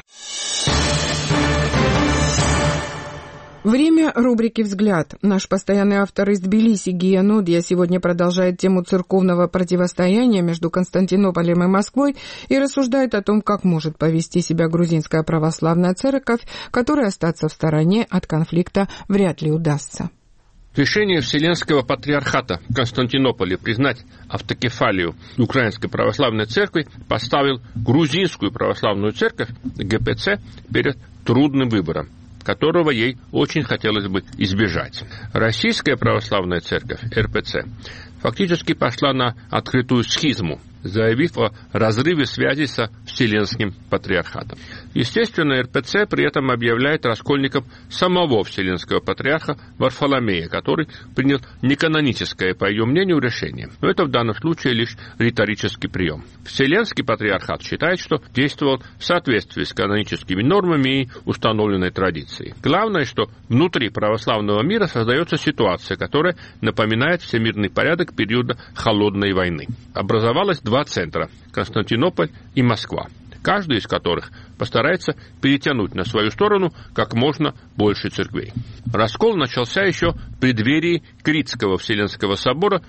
Время рубрики «Взгляд». Наш постоянный автор из Тбилиси Гия Нудья сегодня продолжает тему церковного противостояния между Константинополем и Москвой и рассуждает о том, как может повести себя грузинская православная церковь, которой остаться в стороне от конфликта вряд ли удастся.
Решение Вселенского патриархата в Константинополе признать автокефалию Украинской православной церкви поставил грузинскую православную церковь ГПЦ перед трудным выбором, которого ей очень хотелось бы избежать. Российская православная церковь, РПЦ, фактически пошла на открытую схизму, заявив о разрыве связи со Вселенским патриархатом. Естественно, РПЦ при этом объявляет раскольником самого Вселенского патриарха Варфоломея, который принял неканоническое, по ее мнению, решение. Но это в данном случае лишь риторический прием. Вселенский патриархат считает, что действовал в соответствии с каноническими нормами и установленной традицией. Главное, что внутри православного мира создается ситуация, которая напоминает всемирный порядок периода Холодной войны. Образовалось два центра – Константинополь и Москва, каждый из которых постарается перетянуть на свою сторону как можно больше церквей. Раскол начался еще в преддверии Критского Вселенского собора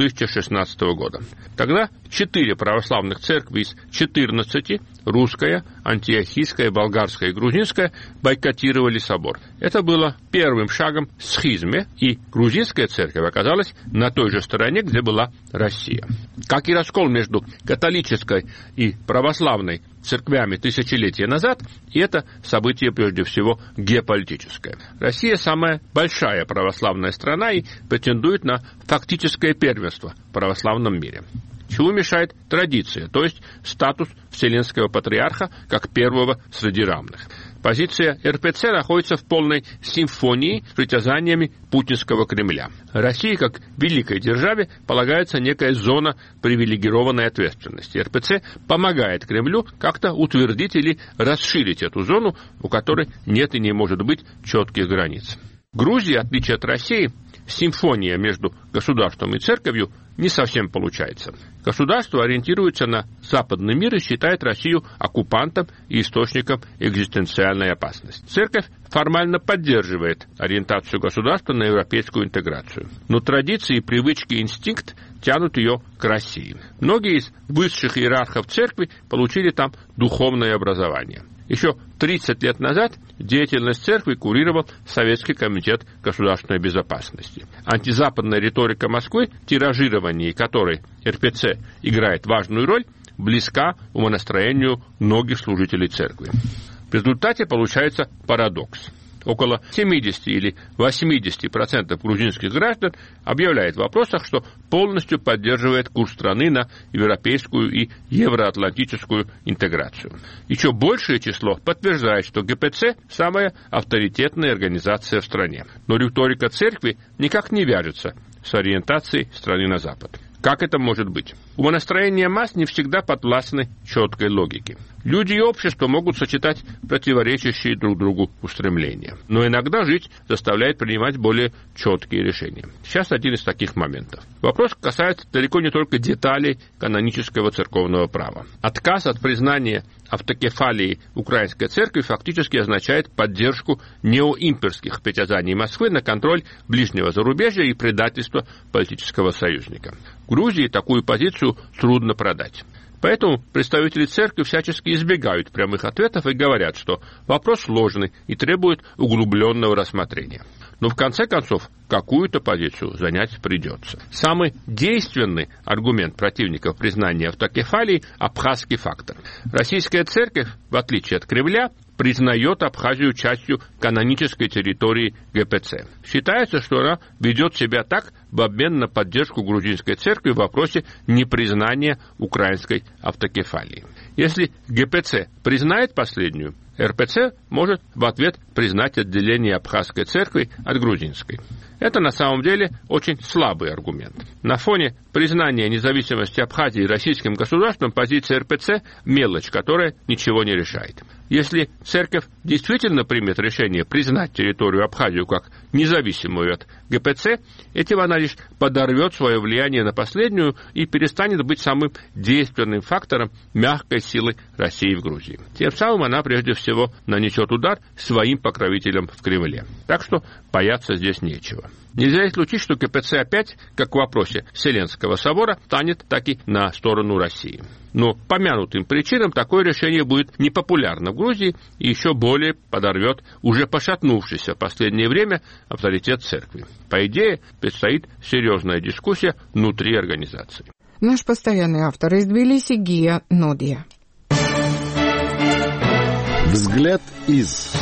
2016 года. Тогда 4 православных церкви из 14 – русская, антиохийская, болгарская и грузинская – бойкотировали собор. Это было первым шагом к схизме, и грузинская церковь оказалась на той же стороне, где была Россия. Как и раскол между католической и православной церквями тысячелетия назад, и это событие прежде всего геополитическое. Россия самая большая православная страна и претендует на фактическое первенство в православном мире. Чему мешает традиция, то есть статус Вселенского патриарха как первого среди равных. Позиция РПЦ находится в полной симфонии с притязаниями путинского Кремля. России, как великой державе, полагается некая зона привилегированной ответственности. РПЦ помогает Кремлю как-то утвердить или расширить эту зону, у которой нет и не может быть четких границ. В Грузии, в отличие от России, симфония между государством и церковью не совсем получается. Государство ориентируется на западный мир и считает Россию оккупантом и источником экзистенциальной опасности. Церковь формально поддерживает ориентацию государства на европейскую интеграцию. Но традиции, привычки и инстинкт тянут ее к России. Многие из высших иерархов церкви получили там духовное образование. Еще 30 лет назад деятельность церкви курировал Советский комитет государственной безопасности. Антизападная риторика Москвы, в тиражировании которой РПЦ играет важную роль, близка умонастроению многих служителей церкви. В результате получается парадокс. Около 70 или 80% грузинских граждан объявляет в вопросах, что полностью поддерживает курс страны на европейскую и евроатлантическую интеграцию. Еще большее число подтверждает, что ГПЦ – самая авторитетная организация в стране. Но риторика церкви никак не вяжется с ориентацией страны на Запад. Как это может быть? Умонастроения масс не всегда подвластны четкой логике. Люди и общество могут сочетать противоречащие друг другу устремления. Но иногда жизнь заставляет принимать более четкие решения. Сейчас один из таких моментов. Вопрос касается далеко не только деталей канонического церковного права. Отказ от признания автокефалии Украинской церкви фактически означает поддержку неоимперских притязаний Москвы на контроль ближнего зарубежья и предательство политического союзника. В Грузии такую позицию трудно продать. Поэтому представители церкви всячески избегают прямых ответов и говорят, что вопрос сложный и требует углубленного рассмотрения. Но в конце концов, какую-то позицию занять придется. Самый действенный аргумент противников признания автокефалии – абхазский фактор. Российская церковь, в отличие от Кремля, признает Абхазию частью канонической территории ГПЦ. Считается, что она ведет себя так в обмен на поддержку грузинской церкви в вопросе непризнания украинской автокефалии. Если ГПЦ признает последнюю, РПЦ может в ответ признать отделение Абхазской церкви от грузинской. Это на самом деле очень слабый аргумент. На фоне признания независимости Абхазии российским государством позиция РПЦ – мелочь, которая ничего не решает. Если церковь действительно примет решение признать территорию Абхазию как независимую от ГПЦ, этим она лишь подорвет свое влияние на последнюю и перестанет быть самым действенным фактором мягкой силы России в Грузии. Тем самым она прежде всего нанесет удар своим покровителям в Кремле. Так что бояться здесь нечего. Нельзя исключить, что ГПЦ опять, как в вопросе Вселенского собора, станет так и на сторону России. Но по помянутым причинам такое решение будет непопулярно в Грузии и еще более подорвет уже пошатнувшийся в последнее время авторитет церкви. По идее, предстоит серьезная дискуссия внутри организации.
Наш постоянный автор из Тбилиси Гия Нодия.
Взгляд из...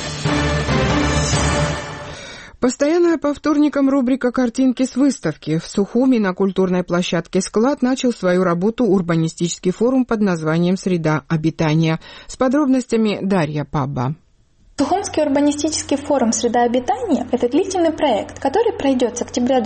Постоянная по вторникам рубрика «Картинки с выставки». В Сухуми на культурной площадке «Склад» начал свою работу урбанистический форум под названием «Среда обитания». С подробностями Дарья Пабба.
Сухумский урбанистический форум «Среда обитания» – это длительный проект, который пройдет с октября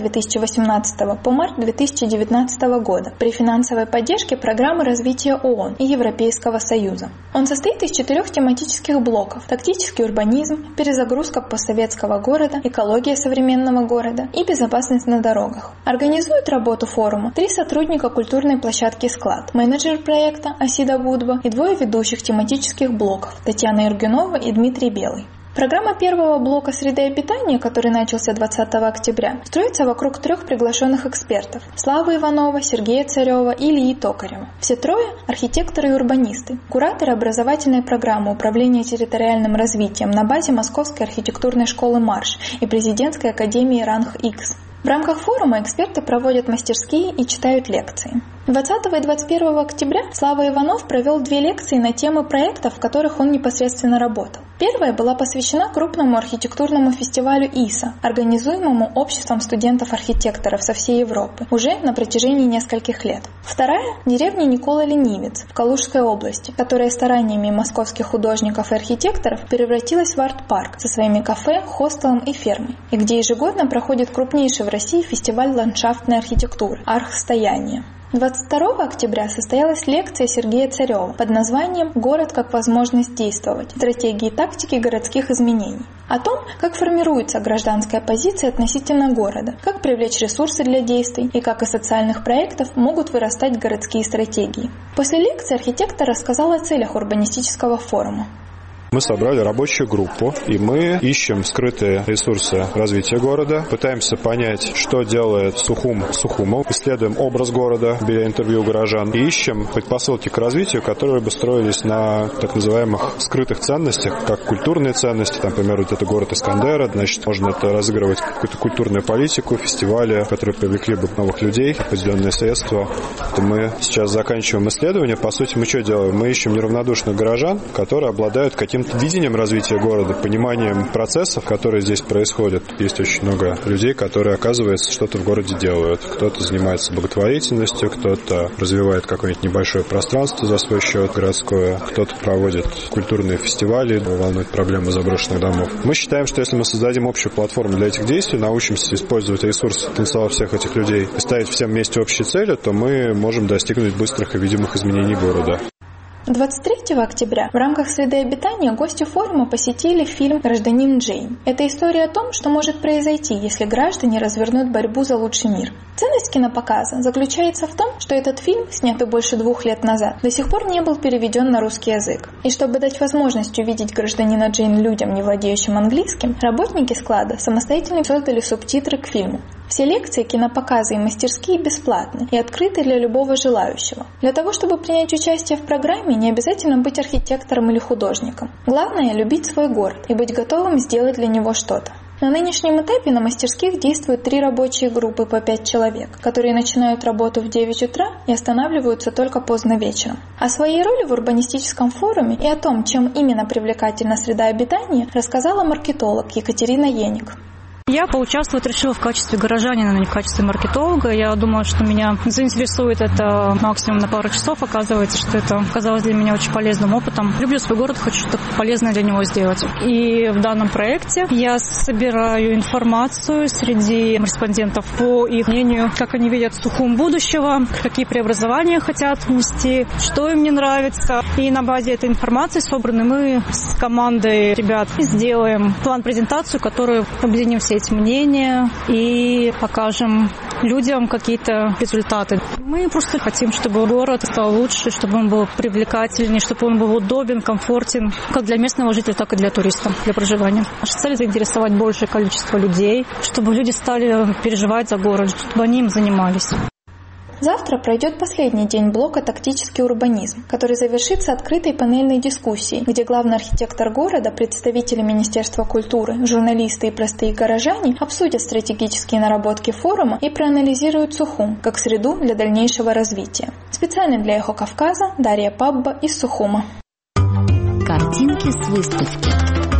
2018 по март 2019 года при финансовой поддержке Программы развития ООН и Европейского Союза. Он состоит из 4 тематических блоков – тактический урбанизм, перезагрузка постсоветского города, экология современного города и безопасность на дорогах. Организуют работу форума 3 сотрудника культурной площадки «Склад», менеджер проекта Асида Будба и 2 ведущих тематических блоков – Татьяна Иргюнова и Дмитрий Белый. Программа первого блока «Среды обитания», который начался 20 октября, строится вокруг 3 приглашенных экспертов – Славы Иванова, Сергея Царева и Ильи Токарева. Все 3 – архитекторы и урбанисты, кураторы образовательной программы управления территориальным развитием на базе Московской архитектурной школы «Марш» и Президентской академии «Ранг-Х». В рамках форума эксперты проводят мастерские и читают лекции. 20 и 21 октября Слава Иванов провел 2 лекции на темы проектов, в которых он непосредственно работал. Первая была посвящена крупному архитектурному фестивалю ИСА, организуемому обществом студентов-архитекторов со всей Европы, уже на протяжении нескольких лет. Вторая – деревня Никола-Ленивец в Калужской области, которая стараниями московских художников и архитекторов превратилась в арт-парк со своими кафе, хостелом и фермой, и где ежегодно проходит крупнейший в России фестиваль ландшафтной архитектуры «Архстояние». 22 октября состоялась лекция Сергея Царева под названием «Город как возможность действовать. Стратегии и тактики городских изменений». О том, как формируется гражданская позиция относительно города, как привлечь ресурсы для действий и как из социальных проектов могут вырастать городские стратегии. После лекции архитектор рассказал о целях урбанистического форума.
Мы собрали рабочую группу, и мы ищем скрытые ресурсы развития города, пытаемся понять, что делает Сухум Сухумом, исследуем образ города, беря интервью у горожан, и ищем предпосылки к развитию, которые бы строились на так называемых скрытых ценностях, как культурные ценности, там, например, вот это город Искандера, значит, можно это разыгрывать какую-то культурную политику, фестивали, которые привлекли бы новых людей, определенные средства. Это мы сейчас заканчиваем исследование, по сути, мы что делаем? Мы ищем неравнодушных горожан, которые обладают каким-то видением развития города, пониманием процессов, которые здесь происходят. Есть очень много людей, которые, оказывается, что-то в городе делают. Кто-то занимается благотворительностью, кто-то развивает какое-нибудь небольшое пространство за свой счет городское, кто-то проводит культурные фестивали, волнует проблемы заброшенных домов. Мы считаем, что если мы создадим общую платформу для этих действий, научимся использовать ресурсы потенциала всех этих людей и ставить всем вместе общие цели, то мы можем достигнуть быстрых и видимых изменений города.
23 октября в рамках «Среды обитания» гости форума посетили фильм «Гражданин Джейн». Это история о том, что может произойти, если граждане развернут борьбу за лучший мир. Ценность кинопоказа заключается в том, что этот фильм, снятый больше 2 лет назад, до сих пор не был переведен на русский язык. И чтобы дать возможность увидеть «Гражданина Джейн» людям, не владеющим английским, работники склада самостоятельно создали субтитры к фильму. Все лекции, кинопоказы и мастерские бесплатны и открыты для любого желающего. Для того, чтобы принять участие в программе, не обязательно быть архитектором или художником. Главное – любить свой город и быть готовым сделать для него что-то. На нынешнем этапе на мастерских действуют 3 рабочие группы по 5 человек, которые начинают работу в 9 утра и останавливаются только поздно вечером. О своей роли в урбанистическом форуме и о том, чем именно привлекательна среда обитания, рассказала маркетолог Екатерина Еник.
Я поучаствовать решила в качестве горожанина, но не в качестве маркетолога. Я думала, что меня заинтересует это максимум на пару часов. Оказывается, что это оказалось для меня очень полезным опытом. Люблю свой город, хочу что-то полезное для него сделать. И в данном проекте я собираю информацию среди респондентов по их мнению, как они видят Сухум будущего, какие преобразования хотят внести, что им не нравится. И на базе этой информации собраны мы с командой ребят сделаем план-презентацию, которую объединим все эти мнения и покажем людям какие-то результаты. Мы просто хотим, чтобы город стал лучше, чтобы он был привлекательнее, чтобы он был удобен, комфортен, как для местного жителя, так и для туристов, для проживания. Наша цель – заинтересовать большее количество людей, чтобы люди стали переживать за город, чтобы они им занимались.
Завтра пройдет последний день блока «Тактический урбанизм», который завершится открытой панельной дискуссией, где главный архитектор города, представители Министерства культуры, журналисты и простые горожане обсудят стратегические наработки форума и проанализируют Сухум как среду для дальнейшего развития. Специально для «Эхо Кавказа» Дарья Пабба из Сухума.
Картинки с выставки.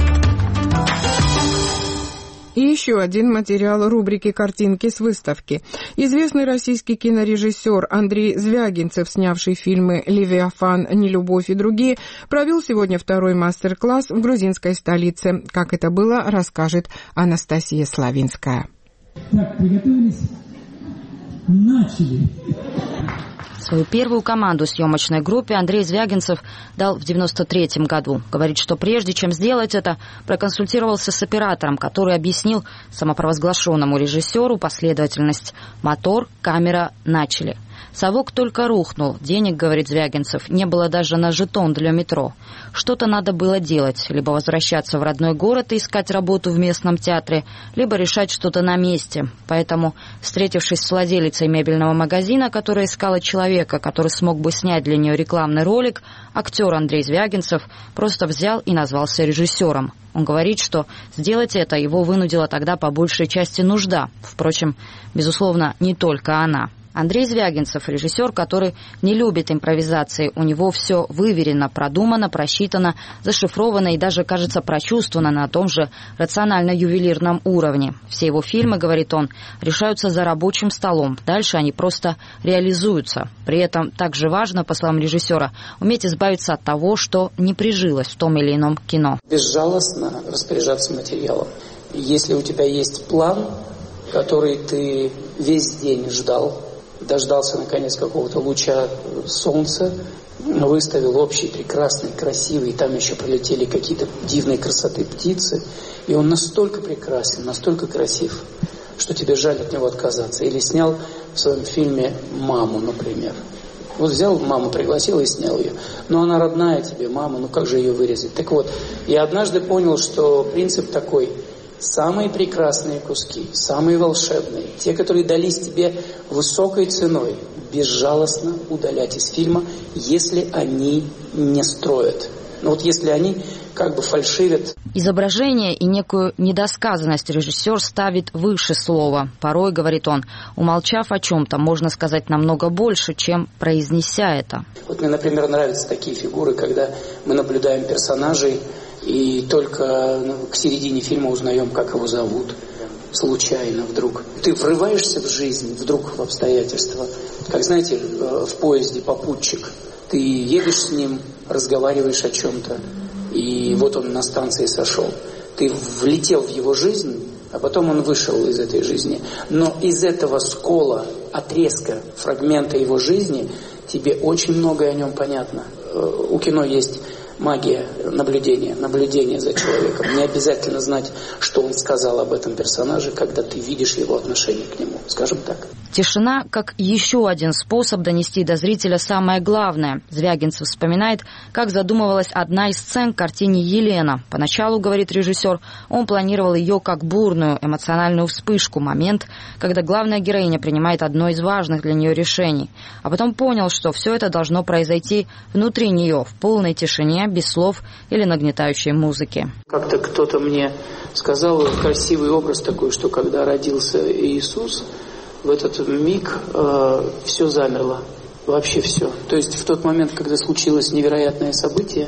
И еще один материал рубрики «Картинки с выставки». Известный российский кинорежиссер Андрей Звягинцев, снявший фильмы «Левиафан», «Нелюбовь» и другие, провел сегодня 2-й мастер-класс в грузинской столице. Как это было, расскажет Анастасия Славинская.
Так, приготовились? Начали!
Свою первую команду съемочной группе Андрей Звягинцев дал в 1993 году. Говорит, что прежде чем сделать это, проконсультировался с оператором, который объяснил самопровозглашенному режиссеру последовательность «мотор, камера, начали». Совок только рухнул. Денег, говорит Звягинцев, не было даже на жетон для метро. Что-то надо было делать. Либо возвращаться в родной город и искать работу в местном театре, либо решать что-то на месте. Поэтому, встретившись с владелицей мебельного магазина, которая искала человека, который смог бы снять для нее рекламный ролик, актер Андрей Звягинцев просто взял и назвался режиссером. Он говорит, что сделать это его вынудила тогда по большей части нужда. Впрочем, безусловно, не только она. Андрей Звягинцев – режиссер, который не любит импровизации. У него все выверено, продумано, просчитано, зашифровано и даже, кажется, прочувствовано на том же рационально-ювелирном уровне. Все его фильмы, говорит он, решаются за рабочим столом. Дальше они просто реализуются. При этом также важно, по словам режиссера, уметь избавиться от того, что не прижилось в том или ином кино.
Безжалостно распоряжаться материалом. Если у тебя есть план, который ты весь день ждал, дождался, наконец, какого-то луча солнца, выставил общий, прекрасный, красивый, и там еще прилетели какие-то дивной красоты птицы, и он настолько прекрасен, настолько красив, что тебе жаль от него отказаться. Или снял в своем фильме «Маму», например. Вот взял маму, пригласил и снял ее. Но она родная тебе, мама, ну как же ее вырезать? Так вот, я однажды понял, что принцип такой: самые прекрасные куски, самые волшебные, те, которые дались тебе высокой ценой, безжалостно удалять из фильма, если они не строят. Но вот если они как бы фальшивят.
Изображение и некую недосказанность режиссер ставит выше слова. Порой, говорит он, умолчав о чем-то, можно сказать намного больше, чем произнеся это.
Вот мне, например, нравятся такие фигуры, когда мы наблюдаем персонажей, и только к середине фильма узнаем, как его зовут. Случайно вдруг. Ты врываешься в жизнь, вдруг в обстоятельства. Как, знаете, в поезде попутчик. Ты едешь с ним, разговариваешь о чем-то, и вот он на станции сошел. Ты влетел в его жизнь, а потом он вышел из этой жизни. Но из этого скола, отрезка, фрагмента его жизни тебе очень многое о нем понятно. У кино есть магия наблюдение за человеком. Не обязательно знать, что он сказал об этом персонаже, когда ты видишь его отношение к нему, скажем так.
Тишина как еще один способ донести до зрителя самое главное. Звягинцев вспоминает, как задумывалась одна из сцен к картине «Елена». Поначалу, говорит режиссер, он планировал ее как бурную эмоциональную вспышку, момент, когда главная героиня принимает одно из важных для нее решений. А потом понял, что все это должно произойти внутри нее, в полной тишине, без слов или нагнетающей музыки.
Как-то кто-то мне сказал красивый образ такой, что когда родился Иисус, в этот миг все замерло, вообще все. То есть в тот момент, когда случилось невероятное событие,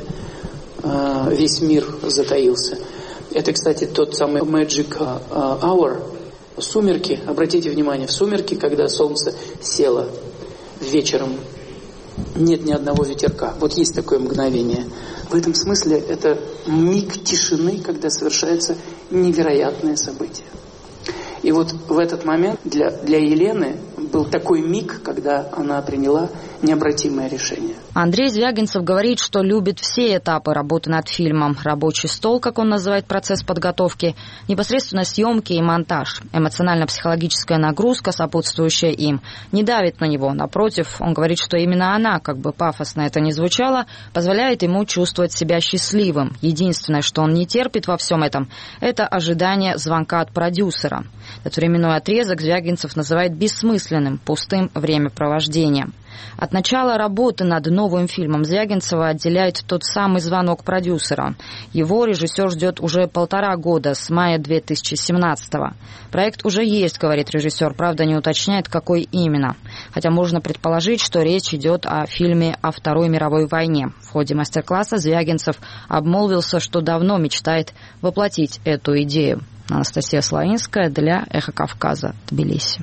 весь мир затаился. Это, кстати, тот самый Magic Hour, сумерки. Обратите внимание, в сумерки, когда солнце село вечером, нет ни одного ветерка. Вот есть такое мгновение. В этом смысле это миг тишины, когда совершается невероятное событие. И вот в этот момент для Елены был такой миг, когда она приняла необратимое решение.
Андрей Звягинцев говорит, что любит все этапы работы над фильмом. Рабочий стол, как он называет процесс подготовки, непосредственно съемки и монтаж. Эмоционально-психологическая нагрузка, сопутствующая им, не давит на него. Напротив, он говорит, что именно она, как бы пафосно это ни звучало, позволяет ему чувствовать себя счастливым. Единственное, что он не терпит во всем этом, это ожидание звонка от продюсера. Этот временной отрезок Звягинцев называет бессмысленным, пустым времяпровождением. От начала работы над новым фильмом Звягинцева отделяет тот самый звонок продюсера. Его режиссер ждет уже 1,5 года, с мая 2017-го. Проект уже есть, говорит режиссер, правда не уточняет, какой именно. Хотя можно предположить, что речь идет о фильме о Второй мировой войне. В ходе мастер-класса Звягинцев обмолвился, что давно мечтает воплотить эту идею. Анастасия Славинская для «Эхо Кавказа», Тбилиси.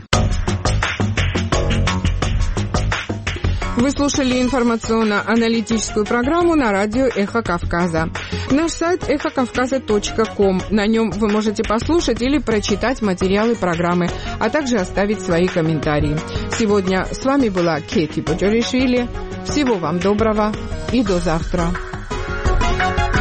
Вы слушали информационно-аналитическую программу на радио «Эхо Кавказа». Наш сайт эхокавказа.ком. На нем вы можете послушать или прочитать материалы программы, а также оставить свои комментарии. Сегодня с вами была Кети Поджоришвили. Всего вам доброго и до завтра.